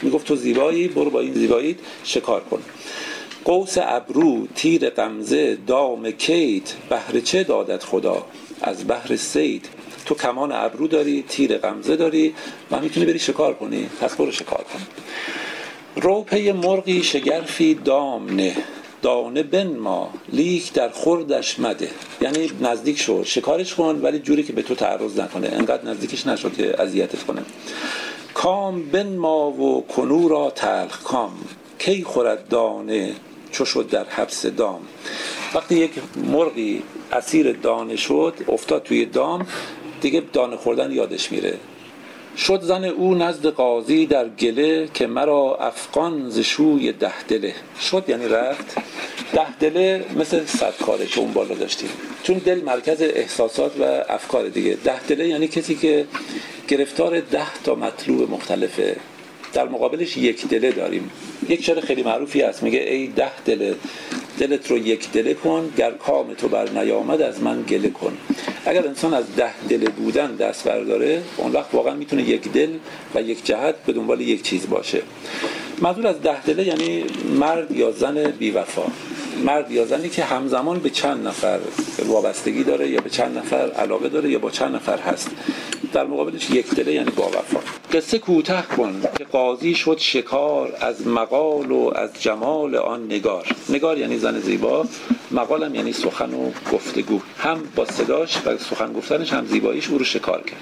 میگفت تو زیبایی، برو با این زیباییت شکار کن. قوس ابرو، تیر غمزه، دام کید، بهر چه دادت خدا از بهر صید. تو کمان ابرو داری، تیر غمزه داری و میتونی بری شکار کنی، پس برو شکار کن. رو پی مرغی شگرفی دام نه، دانه بنما لیک در خوردش مده. یعنی نزدیک شو، شکارش کن ولی جوری که به تو تعرض نکنه، انقدر نزدیکش نشو که اذیتت کنه. کام بنما و کنو را تلخ کام، کی خورد دانه چو شد در حبس دام. وقتی یک مرغی اسیر دانه شد، افتاد توی دام، دیگه دانه خوردن یادش میره. شد زن او نزد قاضی در گله، که مرا افغان ز شوی ده دله. شد یعنی رفت، ده دله مثل صد کاره که اون بالا داشتیم، چون دل مرکز احساسات و افکار دیگه. ده دله یعنی کسی که گرفتار ده تا مطلوب مختلفه. در مقابلش یک دله داریم. یک شعر خیلی معروفی هست میگه ای ده دله دلت رو یک دله کن، گر کام تو بر نیامد از من گله کن. اگر انسان از ده دله بودن دست برداره، اون وقت واقعا میتونه یک دل و یک جهت به دنبال یک چیز باشه. منظور از ده دله یعنی مرد یا زن بی‌وفا، مرد یا زنی که همزمان به چند نفر وابستگی داره یا به چند نفر علاقه داره یا با چند نفر هست. در مقابلش یک دله یعنی با وفا. قصه کوتاه کن که قاضی شد شکار، از مقال و از جمال آن نگار. نگار یعنی زن زیبا، مقالم یعنی سخن و گفتگو. هم با صداش و سخن گفتنش هم زیباییش او رو شکار کرد.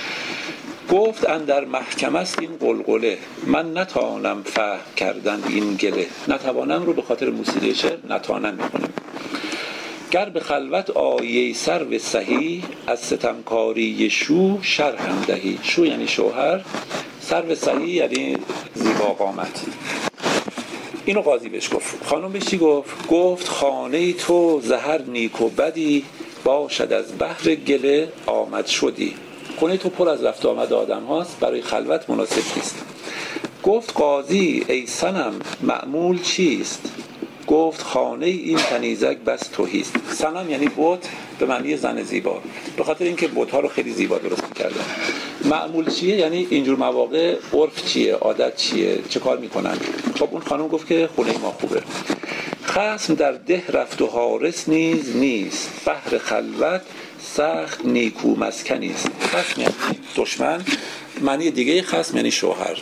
گفت اندر محکمه است این قلقله، من نتوانم فهم کردن این گله. نتوانم رو به خاطر موسیقی شعر نتوانم میکنیم. گر به خلوت آیه سرو صحیح، از ستمکاری شو شرحم دهی. شو یعنی شوهر، سرو صحیح یعنی زیبا قامت. اینو قاضی بهش گفت. خانم بهش چی گفت؟ گفت خانه تو زهر نیک و بدی، باشد از بحر گله آمد شدی. خونه تو پر از رفت آمد آدم هاست، برای خلوت مناسب نیست. گفت قاضی ای صنم معمول چیست؟ گفت خانه این کنیزک بس تهیست. صنم یعنی بت به معنی زن زیبا، به خاطر اینکه بت‌ها رو خیلی زیبا درست می‌کردن. معمول چیه؟ یعنی اینجور مواقع عرف چیه، عادت چیه، چه کار میکنن. خب اون خانم گفت که خونه ما خوبه. خصم در ده رفت و حارس نیز نیست، بحر خلوت سخت نیکو مسکنی است. خصم یعنی دشمن، معنی دیگه خصم یعنی شوهر.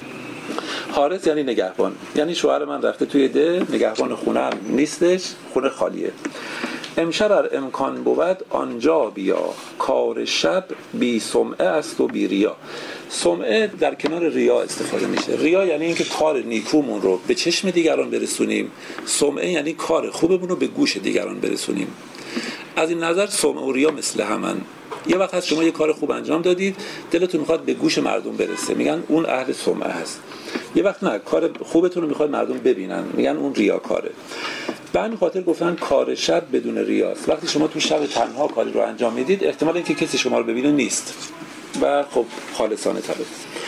حارس یعنی نگهبان، یعنی شوهر من رفته توی ده، نگهبان خونه هم نیستش، خونه خالیه. امشب امکان بود آنجا بیا، کار شب بی سمعه است و بی ریا. سمعه در کنار ریا استفاده میشه. ریا یعنی اینکه کار نیکومون رو به چشم دیگران برسونیم، سمعه یعنی کار خوبمون رو به گوش دیگران برسونیم. از این نظر سمعه و ریا مثل همن. یه وقت هست شما یه کار خوب انجام دادید، دلتون میخواد به گوش مردم برسه، میگن اون اهل سمعه هست. یه وقت نه، کار خوبتون رو میخواد مردم ببینن، میگن اون ریاکاره. به همین خاطر گفتن کار شب بدون ریاست. وقتی شما تو شب تنها کاری رو انجام میدید، احتمال اینکه کسی شما رو ببینه نیست و خب خالصانه تره.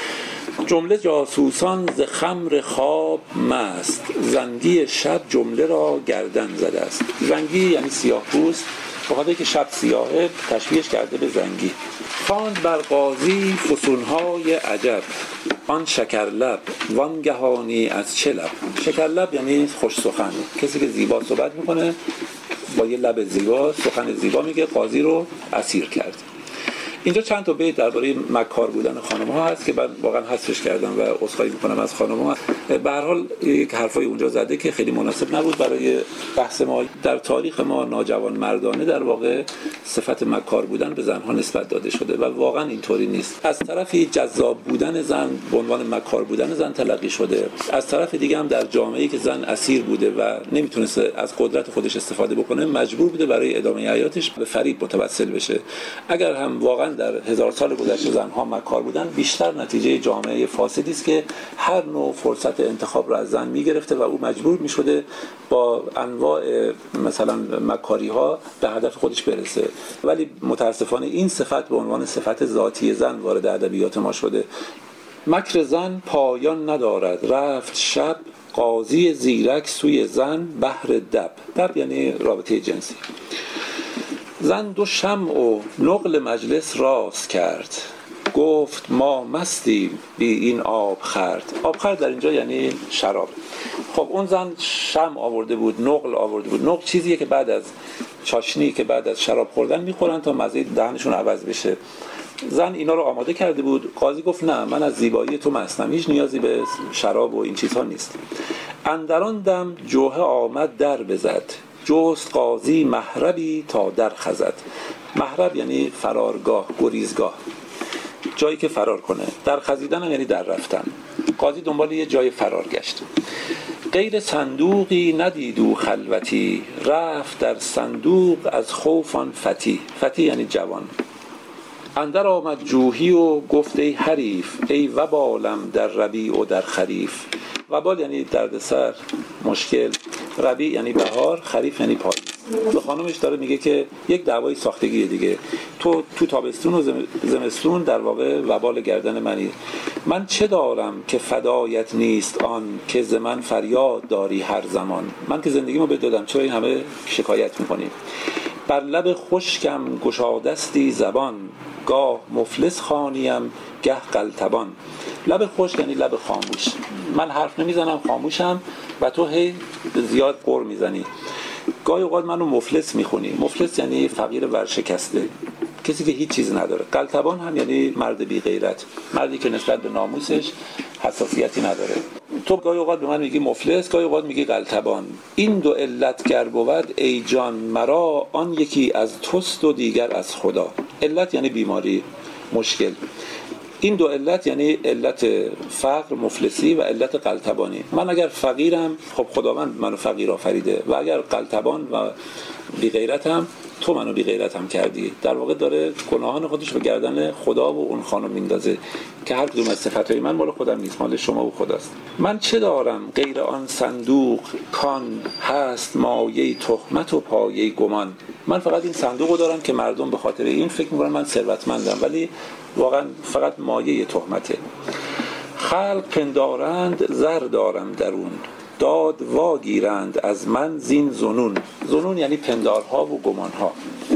جمله جاسوسان ز خمر خواب مست، زنگی شب جمله را گردن زده است. زنگی یعنی سیاه پوست، بخاطر که شب سیاهه تشبیهش کرده به زنگی. خواند بر قاضی فسونهای عجب، آن شکرلب وانگهانی از چه لب. شکرلب یعنی خوش سخن، کسی که زیبا صحبت میکنه با یه لب زیبا سخن زیبا میگه. قاضی رو اسیر کرد. اینجا چند تا بیت درباره مکار بودن خانم‌ها هست که من واقعا حذفش کردم و عذرخواهی می‌کنم از خانم‌ها. به هر حال یک حرفای اونجا زده که خیلی مناسب نبود برای بحث ما. در تاریخ ما ناجوان مردانه در واقع صفت مکار بودن به زن‌ها نسبت داده شده و واقعا اینطوری نیست. از طرفی جذاب بودن زن به عنوان مکار بودن زن تلقی شده، از طرف دیگه هم در جامعه‌ای که زن اسیر بوده و نمیتونست از قدرت خودش استفاده بکنه، مجبور بوده برای ادامه حیاتش به فریب متوسل بشه. اگر هم واقعا در هزار سال گذشته زنها مکار بودن، بیشتر نتیجه جامعه فاسدی است که هر نوع فرصت انتخاب را از زن میگرفته و او مجبور میشده با انواع مثلا مکاری ها به هدف خودش برسه. ولی متاسفانه این صفت به عنوان صفت ذاتی زن وارد ادبیات ما شده. مکر زن پایان ندارد، رفت شب قاضی زیرک سوی زن بهر دب. دب یعنی رابطه جنسی. زن دو شمع و نقل مجلس راست کرد، گفت ما مستیم بی این آب خورد. آب خورد در اینجا یعنی شراب. خب اون زن شم آورده بود، نقل آورده بود. نقل چیزیه که بعد از چاشنی که بعد از شراب خوردن میخورن تا مزه دهنشون عوض بشه. زن اینا رو آماده کرده بود. قاضی گفت نه، من از زیبایی تو مستم، هیچ نیازی به شراب و این چیزها نیست. اندران دم جوهه آمد در بزد، جست قاضی مهربی تا در خزد. مهرب یعنی فرارگاه، گریزگاه، جایی که فرار کنه. در خزیدن هم یعنی در رفتن. قاضی دنبال یه جای فرار گشت. غیر صندوقی ندیدو خلوتی، رفت در صندوق از خوفان فتی. فتی یعنی جوان. اندر آمد جوهی و گفت ای حریف، ای وبالم در ربیع و در خریف. وبال یعنی دردسر، مشکل. ربیع یعنی بهار، خریف یعنی پاییز. به خانمش داره میگه که یک دعوای ساختگیه دیگه، تو تو تابستون و زمستون در واقع وبال گردن منی. من چه دارم که فدایت نیست آن، که ز من فریاد داری هر زمان. من که زندگیمو بهت دادم، چرا این همه شکایت میکنی؟ بر لب خشکم گشادستی زبان، گاه مفلس خوانیم گه قلتبان. لب خشک یعنی لب خاموش. من حرف نمیزنم، خاموشم و تو هی زیاد قر میزنی. گاهی اوقات منو مفلس میخونی. مفلس یعنی فقیر ورشکسته، کسی که هیچ چیز نداره. قلتبان هم یعنی مرد بی غیرت، مردی که نسبت به ناموسش حساسیتی نداره. تو گاهی اوقات به من میگی مفلس، گاهی اوقات میگی قلتبان. این دو علت گر بود ای جان مرا، آن یکی از توست و دیگر از خدا. علت یعنی بیماری، مشکل. این دو علت یعنی علت فقر، مفلسی و علت قلتبانی. من اگر فقیرم، خب خداوند منو فقیر آفریده، و اگر قلتبان و بی غیرتم، تو منو بی غیرتم کردی. در واقع داره گناهان خودش به گردن خدا و اون خانم میندازه که هر کدوم از صفاتهای من مال خودم نیست، مال شما و خداست. من چه دارم غیر آن صندوق کان، هست مایه تهمت و پایه گمان. من فقط این صندوقو دارم که مردم به خاطر این فکر میکنن من ثروتمندم، ولی واقعا فقط مایه تهمته. خلق پندارند زر دارم درون، داد واگیرند از من زین ظنون. ظنون یعنی پندارها و گمانها.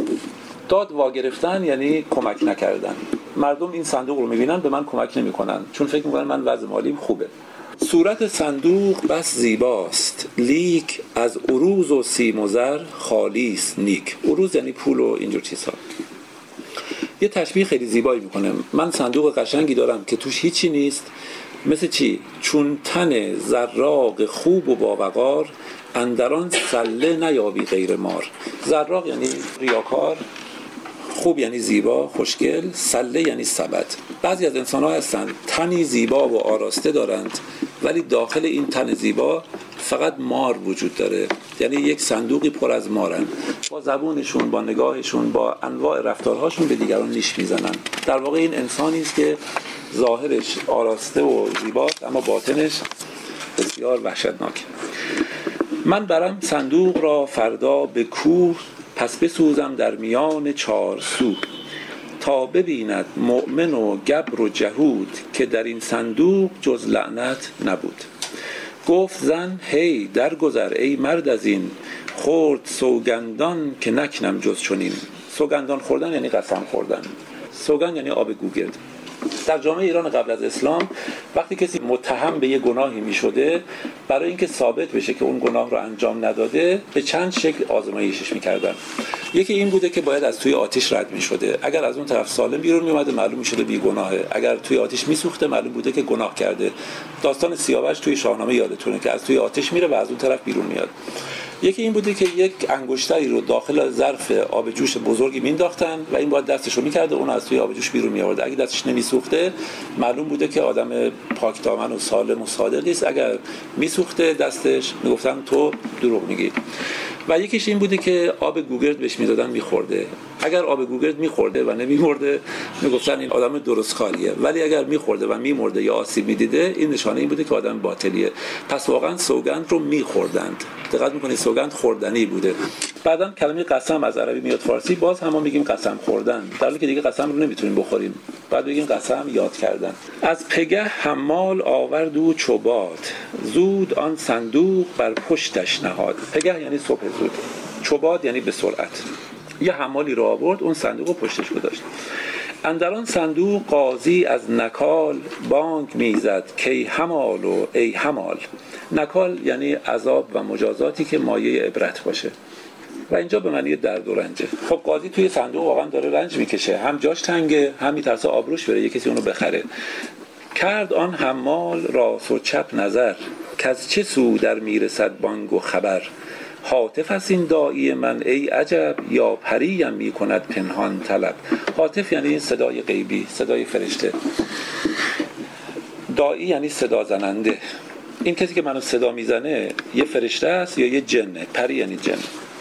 داد واگرفتن یعنی کمک نکردن. مردم این صندوق رو میبینن به من کمک نمیکنن، چون فکر میکنن من وضع مالیم خوبه. صورت صندوق بس زیباست، لیک از عروض و سیم و زر خالیست نیک. عروض یعنی پول و اینجور چیزها. یه تشبیه خیلی زیبایی میکنه. من صندوق قشنگی دارم که توش هیچی نیست، مثل چی؟ چون تن زراق خوب و باوقار، اندران سله نیابی غیر مار. زراق یعنی ریاکار، خوب یعنی زیبا، خوشگل، سله یعنی سبد. بعضی از انسان ها هستن تنی زیبا و آراسته دارند، ولی داخل این تن زیبا فقط مار وجود داره، یعنی یک صندوقی پر از مارن. با زبونشون، با نگاهشون، با انواع رفتارهاشون به دیگران نیش میزنن. در واقع این انسانی است که ظاهرش آراسته و زیباست اما باطنش بسیار وحشتناک. من برم صندوق را فردا به کوه، پس بسوزم در میان چار سو. تا ببیند مؤمن و گبر و جهود، که در این صندوق جز لعنت نبود. گفت زن هی درگذر ای مرد از این، خورد سوگندان که نکنم جز چنین. سوگندان خوردن یعنی قسم خوردن. سوگند یعنی آب گوگرد. در جامعه ایران قبل از اسلام وقتی کسی متهم به یه گناهی می شده، برای اینکه ثابت بشه که اون گناه رو انجام نداده، به چند شکل آزمایشش می کردن. یکی این بوده که باید از توی آتش رد می شده. اگر از اون طرف سالم بیرون می اومده معلوم می شده بی گناهه. اگر توی آتش می سوخته معلوم بوده که گناه کرده. داستان سیاوش توی شاهنامه یادتونه که از توی آتش میره و از اون طرف بیرون میاد. یکی این بوده که یک انگشتری رو داخل ظرف آب جوش بزرگی مینداختن و این باید دستشو میکرده، اون از توی آب جوش بیرون میآورد. اگه دستش نمیسوخته معلوم بوده که آدم پاکدامن و سالم و صادقی است. اگر میسوخته دستش میگفتن تو دروغ میگی. و یکیش این بوده که آب گوگرد بهش میدادن میخورده. اگر آب گوگرد میخورده و نمیمرده میگفتن این آدم درستکاریه، ولی اگر میخورده و میمرده یا آسیب میدیده این نشانه این بوده که آدم باطلیه. پس واقعا سوگند رو میخوردند. دقت میکنید سوگند خوردنی بوده. بعدن کلمه قسم از عربی میاد فارسی، باز هم ما میگیم قسم خوردن، در حالی که دیگه قسم رو نمیتونیم بخوریم، بعد بگیم قسم یاد کردن. از پگه حمال آورد و چوباد، زود آن صندوق بر پشتش نهاد. پگه یعنی صبح زود، چوباد یعنی به سرعت. یه حمالی رو آورد، اون صندوق رو پشتش گذاشت. اندران صندوق قاضی از نکال بانگ میزد کی همال و ای همال. نکال یعنی عذاب و مجازاتی که مایه عبرت باشه و اینجا به معنی درد و رنجه. خب قاضی توی صندوق واقعا داره رنج میکشه، هم جاش تنگه، هم میترسه آبروش بره یه کسی اونو بخره. کرد آن حمال راست و چپ نظر که از چه سو در میرسد بانگ و خبر. هاتف است این داعی من ای عجب یا پریم میکند پنهان طلب. هاتف یعنی صدای غیبی، صدای فرشته. داعی یعنی صدا زننده. این کسی که منو صدا میزنه یه فرشته است یا یه جنه؟ پری یعنی جن.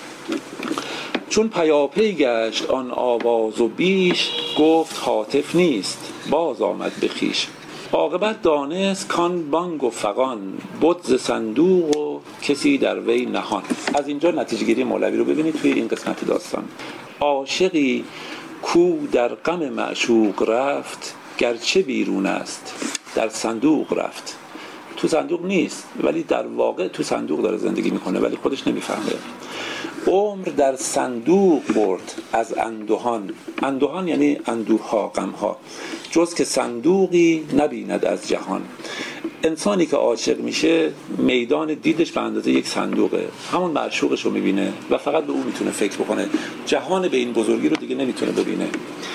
چون پیاپی گشت آن آواز و بیش گفت هاتف نیست باز آمد به خویش. عاقبت دانست کان بانگ و فغان بود ز صندوق و کسی در وی نهان. از اینجا نتیجه گیری مولوی رو ببینید توی این قسمت داستان. عاشقی کو در غم معشوق رفت گرچه بیرون است در صندوق رفت. تو صندوق نیست ولی در واقع تو صندوق داره زندگی میکنه ولی خودش نمیفهمه. عمر در صندوق برد از اندوهان. اندوهان یعنی اندوها، غمها. جز که صندوقی نبیند از جهان. انسانی که عاشق میشه میدان دیدش به اندازه یک صندوقه، همون معشوقش رو میبینه و فقط به اون میتونه فکر بکنه، جهان به این بزرگی رو دیگه نمیتونه ببینه.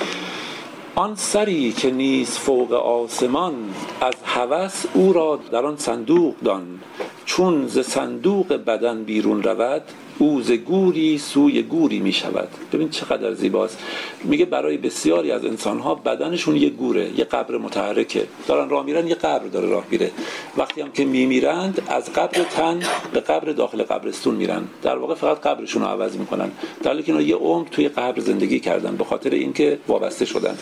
آن سری که نیست فوق آسمان از هوس او را در آن صندوق دان. چون ز صندوق بدن بیرون رود او ز گوری سوی گوری می شود. ببین چقدر زیباست. میگه برای بسیاری از انسانها بدنشون یه گوره، یه قبر متحرکه، دارن راه میرن یه قبر داره راه میره. وقتی هم که میمیرند از قبر تن به قبر داخل قبرستون میرن، در واقع فقط قبرشون رو عوض میکنن، در حالی که اینا یه عمر توی قبر زندگی کردن به خاطر اینکه وابسته شدن.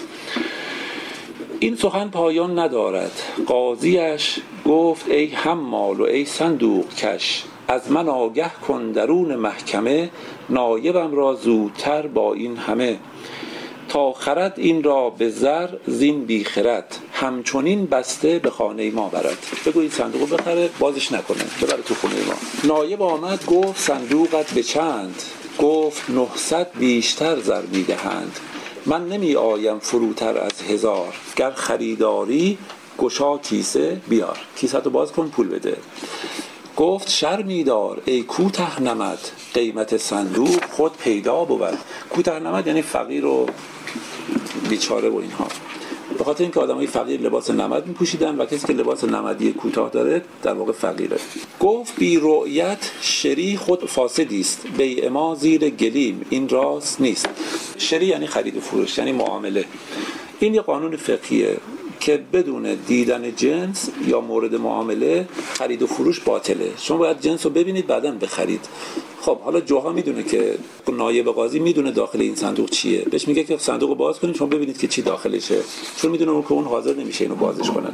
این سخن پایان ندارد. قاضیش گفت ای حمال و ای صندوق کش. از من آگه کن درون محکمه نایبم را زودتر با این همه. تا خرد این را به زر زین بی خرد همچنین بسته به خانه ما برد. بگو این صندوق بخره بازش نکنه ببره تو خونه ما. نایب آمد گفت صندوقت به چند؟ گفت نهصد بیشتر زر میدهند. من نمی آیم فروتر از هزار. گر خریداری گشا کیسه بیار. کیسه تو باز کن پول بده. گفت شرمی دار ای کوته نمد قیمت صندوق خود پیدا بود. کوته نمد یعنی فقیر و بیچاره و اینها. به خاطر اینکه آدمای فقیر لباس نمد میپوشیدن و کسی که لباس نمدی کوتاه داره در واقع فقیره. گفت بی رؤیت شری خود فاسدی است بیع ما زیر گلیم این راست نیست. شری یعنی خرید و فروش، یعنی معامله. این یه قانون فقهیه که بدون دیدن جنس یا مورد معامله خرید و فروش باطله. شما باید جنس رو ببینید بعداً بخرید. خب حالا جوها میدونه که نایب قاضی میدونه داخل این صندوق چیه، بهش میگه که صندوق رو باز کنید شما ببینید که چی داخلشه، چون میدونه اون که اون حاضر نمیشه اینو بازش کنن.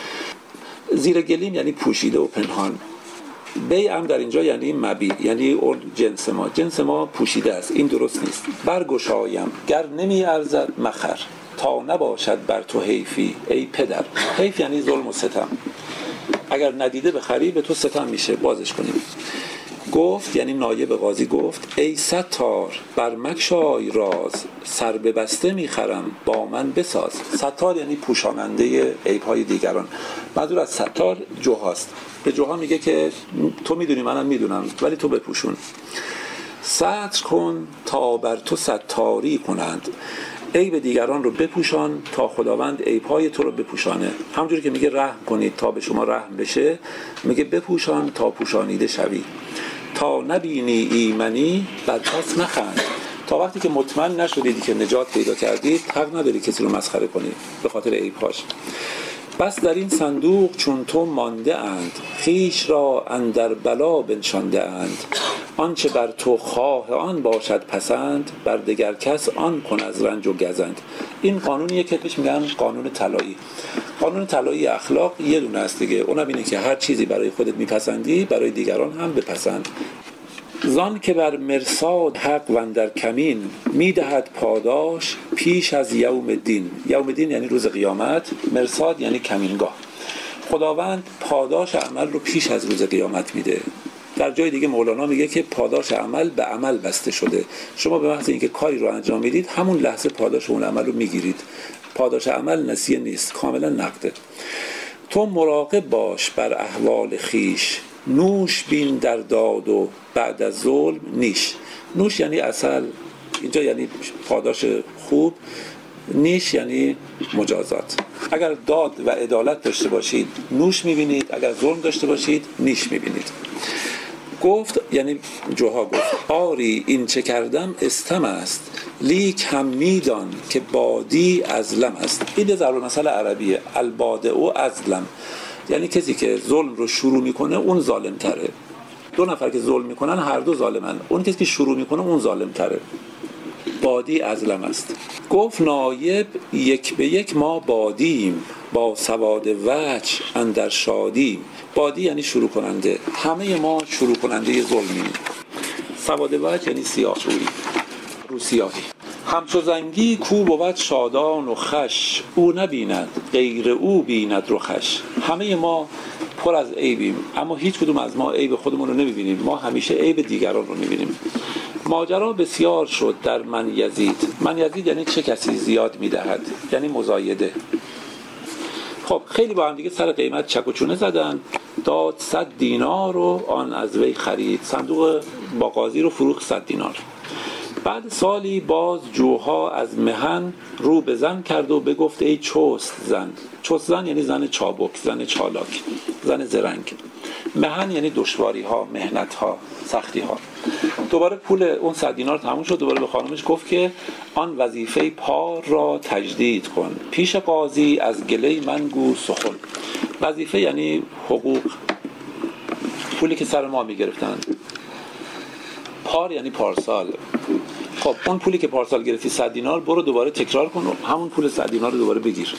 زیر گلیم یعنی پوشیده و پنهان. بیع هم در اینجا یعنی مبیع، یعنی اون جنس ما جنس ما پوشیده است، این درست نیست. برگشایم گر نمی ارزد مخر تا نباشد بر تو حیفی ای پدر. حیف یعنی ظلم و ستم، اگر ندیده بخری به تو ستم میشه، بازش کنیم. گفت یعنی نایب قاضی گفت ای ستار بر مگشای راز سر به بسته میخرم با من بساز. ستار یعنی پوشاننده عیب‌های دیگران. منظور از ستار جوهاست. به جوها میگه که تو میدونی منم میدونم ولی تو بپوشون. ستر کن تا بر تو ستاری کنند. عیب دیگران رو بپوشان تا خداوند عیب‌های تو رو بپوشانه. همونجوری که میگه رحم کنید تا به شما رحم بشه، میگه بپوشان تا پوشانیده شوی. تا نبینی ایمنی بر پس مخند. تا وقتی که مطمئن نشدید که نجات پیدا کردید حق نداری کسی رو مسخره کنید به خاطر عیب‌هاش. بس در این صندوق چون تو مانده اند خیش را اندر بلا بنشانده اند. آنچه بر تو خواه آن باشد پسند بر دگر کس آن کن از رنج و گزند. این قانونیه که بهش میگن قانون طلایی. قانون طلایی اخلاق یه دونه است دیگه، اونم اینه که هر چیزی برای خودت میپسندی برای دیگران هم بپسند. زان که بر مرصاد حق و اندر کمین میدهد پاداش پیش از یوم دین. یوم دین یعنی روز قیامت، مرصاد یعنی کمینگاه. خداوند پاداش عمل رو پیش از روز قیامت میده. در جای دیگه مولانا میگه که پاداش عمل به عمل بسته شده. شما به محض اینکه کاری رو انجام میدید همون لحظه پاداش اون عمل رو میگیرید. پاداش عمل نسیه نیست، کاملا نقده. تو مراقب باش بر احوال خیش، نوش بین در داد و بعد از ظلم نیش. نوش یعنی عسل، اینجا یعنی پاداش خوب. نیش یعنی مجازات. اگر داد و عدالت داشته باشید نوش میبینید، اگر ظلم داشته باشید نیش میبینید. گفت یعنی جوها گفت آری این چه کردم استم است، لیک هم میدان که بادی ازلم است. این ضرب المثل عربیه، البادئ ازلم، یعنی کسی که ظلم رو شروع میکنه اون ظالم تره. دو نفر که ظلم میکنن هر دو ظالمن، اون کسی که شروع میکنه اون ظالم تره. بادی ازلم است. گفت نایب یک به یک ما بادیم، با سواد وجه اندر شادیم. بادی یعنی شروع کننده، همه ما شروع کننده ظلمیم. سواد وجه یعنی سیاه روی، رو سیاهی. همچو زنگی کو بود شادان و خش، او نبیند غیر او بیند رخش. همه ما پر از عیبیم اما هیچ کدوم از ما عیب خودمون رو نمیبینیم، ما همیشه عیب دیگران رو میبینیم. ماجرا بسیار شد در من یزید. من یزید یعنی چه کسی زیاد میدهد، یعنی مزایده. خب خیلی با هم دیگه سر قیمت چک و چونه زدن. داد صد دینار و آن از وی خرید. صندوق با قاضی رو فروخت صد دینار. بعد سالی باز جوها از مهن رو به زن کرد و بگفت ای چست زن. چست زن یعنی زن چابک، زن چالاک، زن زرنگ. مهن یعنی دشواری ها، مهنت ها، سختی ها. دوباره پول اون صد دینار تموم شد. دوباره به خانمش گفت که آن وظیفه پار را تجدید کن، پیش قاضی از گله من گو سخن. وظیفه یعنی حقوق، پولی که سر ما میگرفتن. پار یعنی پارسال. خب اون پولی که پارسال گرفتی صد دینار، برو دوباره تکرار کن و همون پول صد دینار رو دوباره بگیر.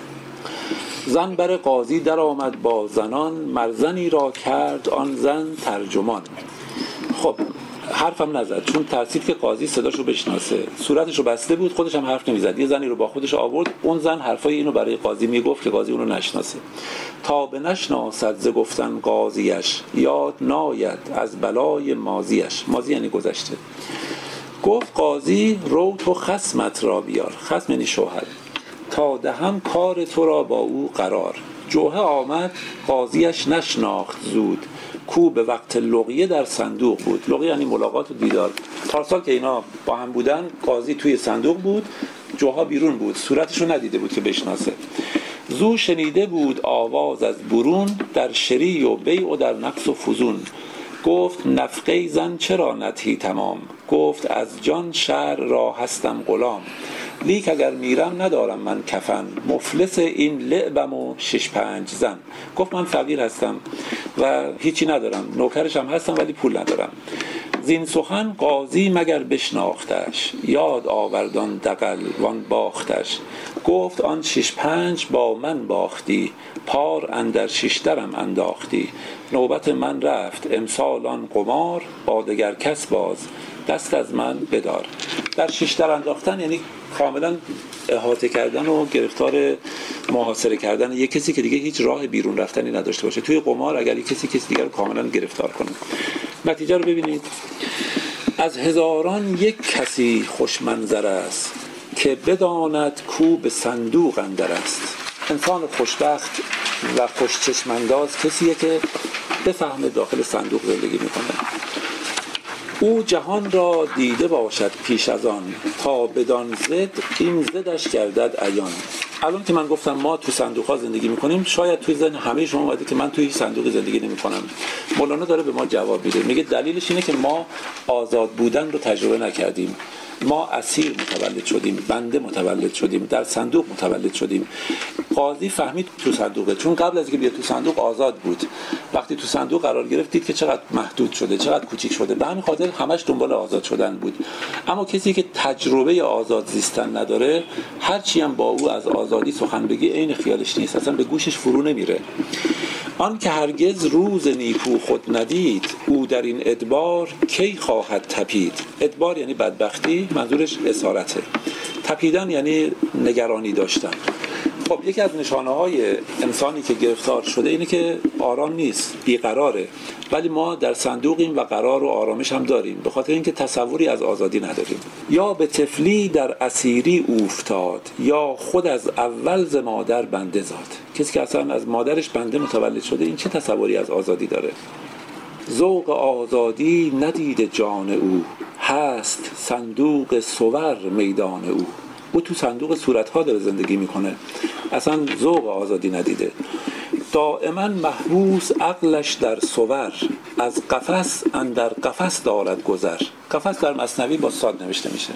زن بر قاضی در آمد با زنان، مرزنی را کرد آن زن ترجمان. خب حرفم نزد چون ترسید که قاضی صداشو بشناسه. صورتشو بسته بود، خودش هم حرف نمیزد. یه زنی رو با خودش آورد، اون زن حرفای اینو برای قاضی میگفت که قاضی اونو نشناسه. تا به نشناسد ز گفتن قاضیش، یاد ناید از بلای ماضیش. ماضی یعنی گذشته. گفت قاضی رو تو خصمت را بیار. خصم یعنی شوهر. تا دهم کار تو را با او قرار. جوهه آمد قاضیش نشناخت زود، کو به وقت لقیه در صندوق بود. لقیه یعنی ملاقات و دیدار. پارسال که اینا با هم بودن قاضی توی صندوق بود، جوها بیرون بود، صورتشو ندیده بود که بشناسه. زو شنیده بود آواز از برون، در شری و بیع و در نقص و فزون. گفت نفقه زن چرا ندهی تمام، گفت از جان شهر را هستم غلام. لیک اگر میرم ندارم من کفن، مفلس این لعبم و شش پنج زن. گفت من فقیر هستم و هیچی ندارم، نوکرشم هستم ولی پول ندارم. زین سخن قاضی مگر بشناختش، یاد آوردان دغل وان باختش. گفت آن شش پنج با من باختی، پار اندر شش درم انداختی. نوبت من رفت امسال آن قمار، با دگر کس باز دست از من بدار. در شش در انداختن یعنی کاملا احاطه کردن و گرفتار محاصره کردن یک کسی که دیگه هیچ راه بیرون رفتنی نداشته باشه. توی قمار اگر یک کسی کسی دیگر رو کاملا گرفتار کنه. نتیجه رو ببینید. از هزاران یک کسی خوش منظر است، که بداند کو به صندوق اندر است. انسان خوشبخت و خوش چشم انداز کسیه که بفهمه داخل صندوق زندگی میکنه. او جهان را دیده باشد پیش از آن، تا بدان زد این زدش گردد عیان. الان که من گفتم ما تو صندوق ها زندگی میکنیم، شاید توی ذهن همه شما اومده که من توی هیچ صندوقی زندگی نمیکنم. مولانا داره به ما جواب میده، میگه دلیلش اینه که ما آزاد بودن رو تجربه نکردیم. ما اسیر متولد شدیم، بنده متولد شدیم، در صندوق متولد شدیم. قاضی فهمید تو صندوقه، چون قبل از اینکه بیاد تو صندوق آزاد بود. وقتی تو صندوق قرار گرفت دید که چقدر محدود شده، چقدر کوچیک شده. به همین خاطر همش دنبال آزاد شدن بود. اما کسی که تجربه آزاد زیستن نداره، هر چی هم با او از آزادی سخن بگی عین خیالش نیست، اصلا به گوشش فرو نمیره. آن که هرگز روز نیکو خود ندید، او در این ادبار کی خواهد تپید. ادبار یعنی بدبختی، منظورش اسارته. تپیدن یعنی نگرانی داشتن. خب یکی از نشانه های انسانی که گرفتار شده اینه که آرام نیست، بیقراره، ولی ما در صندوقیم و قرار و آرامش هم داریم، به خاطر اینکه تصوری از آزادی نداریم. یا به طفلی در اسیری اوفتاد، یا خود از اول ز مادر بنده زاد. کسی که اصلا از مادرش بنده متولد شده، این چه تصوری از آزادی داره؟ ذوق آزادی ندید جان او، هست صندوق صور میدان او. او تو صندوق صورت‌ها داره زندگی میکنه، اصلا ذوق آزادی ندیده. دائما محبوس عقلش در صور، از قفس اندر قفس دارد گذر. قفس در مثنوی با صاد نوشته میشه.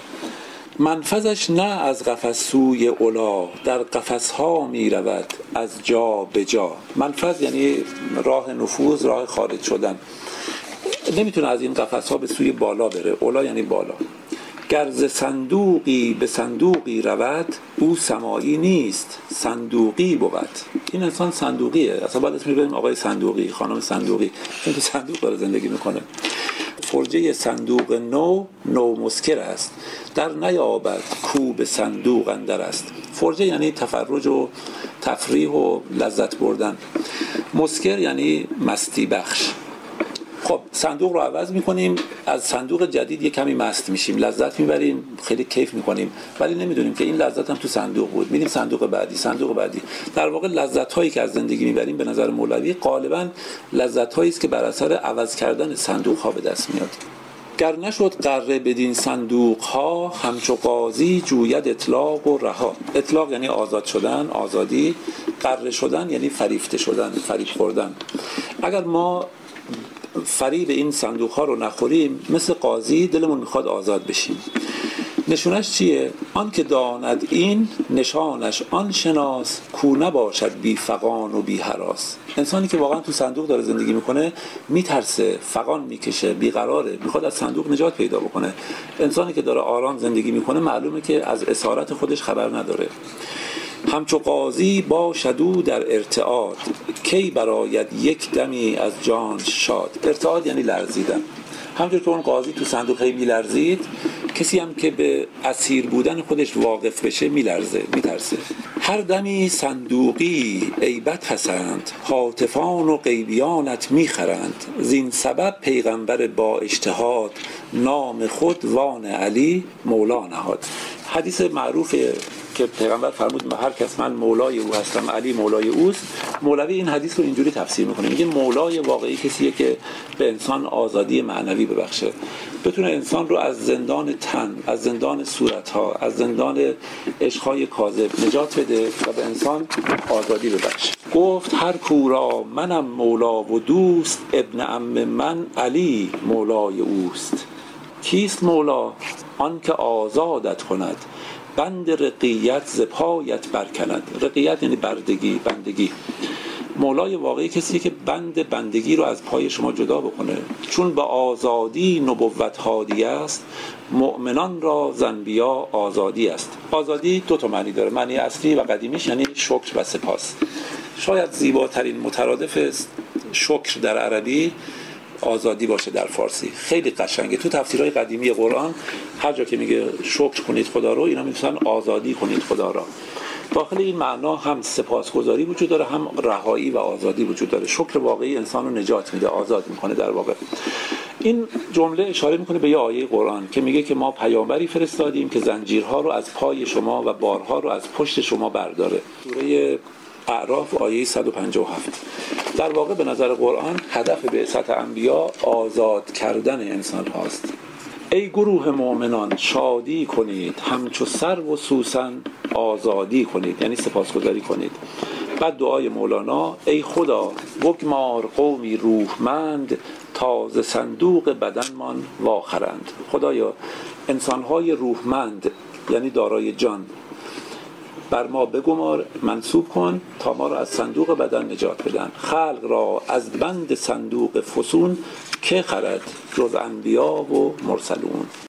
منفذش نه از قفس سوی علا، در قفس‌ها میرود از جا به جا. منفذ یعنی راه نفوذ، راه خارج شدن. نمیتونه از این قفس‌ها به سوی بالا بره. علا یعنی بالا. گرز صندوقی به صندوقی رود، او سمایی نیست صندوقی بود. این انسان صندوقیه، اصلا باید اسمش ببینیم آقای صندوقی، خانم صندوقی، این تو صندوق داره زندگی میکنه. فرجه صندوق نو نو مسکر است، در نیابد کو به صندوق اندر است. فرجه یعنی تفرج و تفریح و لذت بردن، مسکر یعنی مستی بخش. خب صندوق رو عوض میکنیم، از صندوق جدید یه کمی مست میشیم، لذت میبریم، خیلی کیف میکنیم، ولی نمیدونیم که این لذت هم تو صندوق بود. میریم صندوق بعدی، صندوق بعدی. در واقع لذت هایی که از زندگی میبریم به نظر مولوی غالبا لذت هایی است که بر اثر عوض کردن صندوق ها به دست میاد. گر نشد قره بدین صندوق ها، همچو قاضی جوید اطلاق و رها. اطلاق یعنی آزاد شدن، آزادی. قره شدن یعنی فریفته شدن، فریب خوردن. اگر ما فریب این صندوق ها رو نخوریم، مثل قاضی دلمون میخواد آزاد بشیم. نشونش چیه؟ آن که داند این، نشانش آن شناس، کو نباشد بی فغان و بی هراس. انسانی که واقعا تو صندوق داره زندگی میکنه میترسه، فغان میکشه، بیقراره، میخواد از صندوق نجات پیدا بکنه. انسانی که داره آرام زندگی میکنه معلومه که از اسارت خودش خبر نداره. همچو قاضی باشد او در ارتعاد، کی براید یک دمی از جان شاد. ارتعاد یعنی لرزیدن. همچون که اون قاضی تو صندوقی میلرزید، کسی هم که به اسیر بودن خودش واقف بشه میلرزه، میترسه. هر دمی صندوقی عیبت پسند، هاتفان و غیبیانت میخرند. زین سبب پیغمبر با اجتهاد، نام خود وان علی مولا نهاد. حدیث معروفه که پیغمبر فرمود هر کس من مولای او هستم، علی مولای اوست. مولوی این حدیث رو اینجوری تفسیر میکنه، میگه مولای واقعی کسیه که به انسان آزادی معنوی ببخشه، بتونه انسان رو از زندان تن، از زندان صورتها، از زندان عشقهای کاذب نجات بده و به انسان آزادی ببخشه. گفت هر کورا منم مولا و دوست، ابن عم من علی مولای اوست. کیست مولا؟ آن که آزادت کند، بند رقیت ز پایت برکند. رقیت یعنی بردگی، بندگی. مولای واقعی کسی که بند بندگی رو از پای شما جدا بکنه. چون به آزادی نبوت هادی است، مؤمنان را ز انبیا آزادی است. آزادی دو تا معنی داره، معنی اصلی و قدیمیش یعنی شکر و سپاس. شاید زیباترین مترادف شکر در عربی آزادی باشه در فارسی. خیلی قشنگه. تو تفسیرهای قدیمی قرآن هر جا که میگه شکر کنید خدا رو، اینا میگن آزادی کنید خدا را. داخل این معنا هم سپاسگزاری وجود داره، هم رهایی و آزادی وجود داره. شکر واقعی انسان رو نجات میده، آزاد میکنه. در واقع این جمله اشاره میکنه به یه آیه قرآن که میگه که ما پیامبری فرستادیم که زنجیرها رو از پای شما و بارها رو از پشت شما برداره. سوره اعراف آیه صد و پنجاه و هفت. در واقع به نظر قرآن هدف بعثت انبیا آزاد کردن انسان هاست. ای گروه مؤمنان شادی کنید، همچو سرو و سوسن آزادی کنید، یعنی سپاسگزاری کنید. بعد دعای مولانا ای خدا بگمار قومی روحمند، تازه صندوق بدنمان واخرند. خدایا انسانهای روحمند یعنی دارای جان بر ما بگمار، منصوب کن تا ما را از صندوق بدن نجات بدن. خلق را از بند صندوق فسون که خرد، جز انبیا و مرسلون.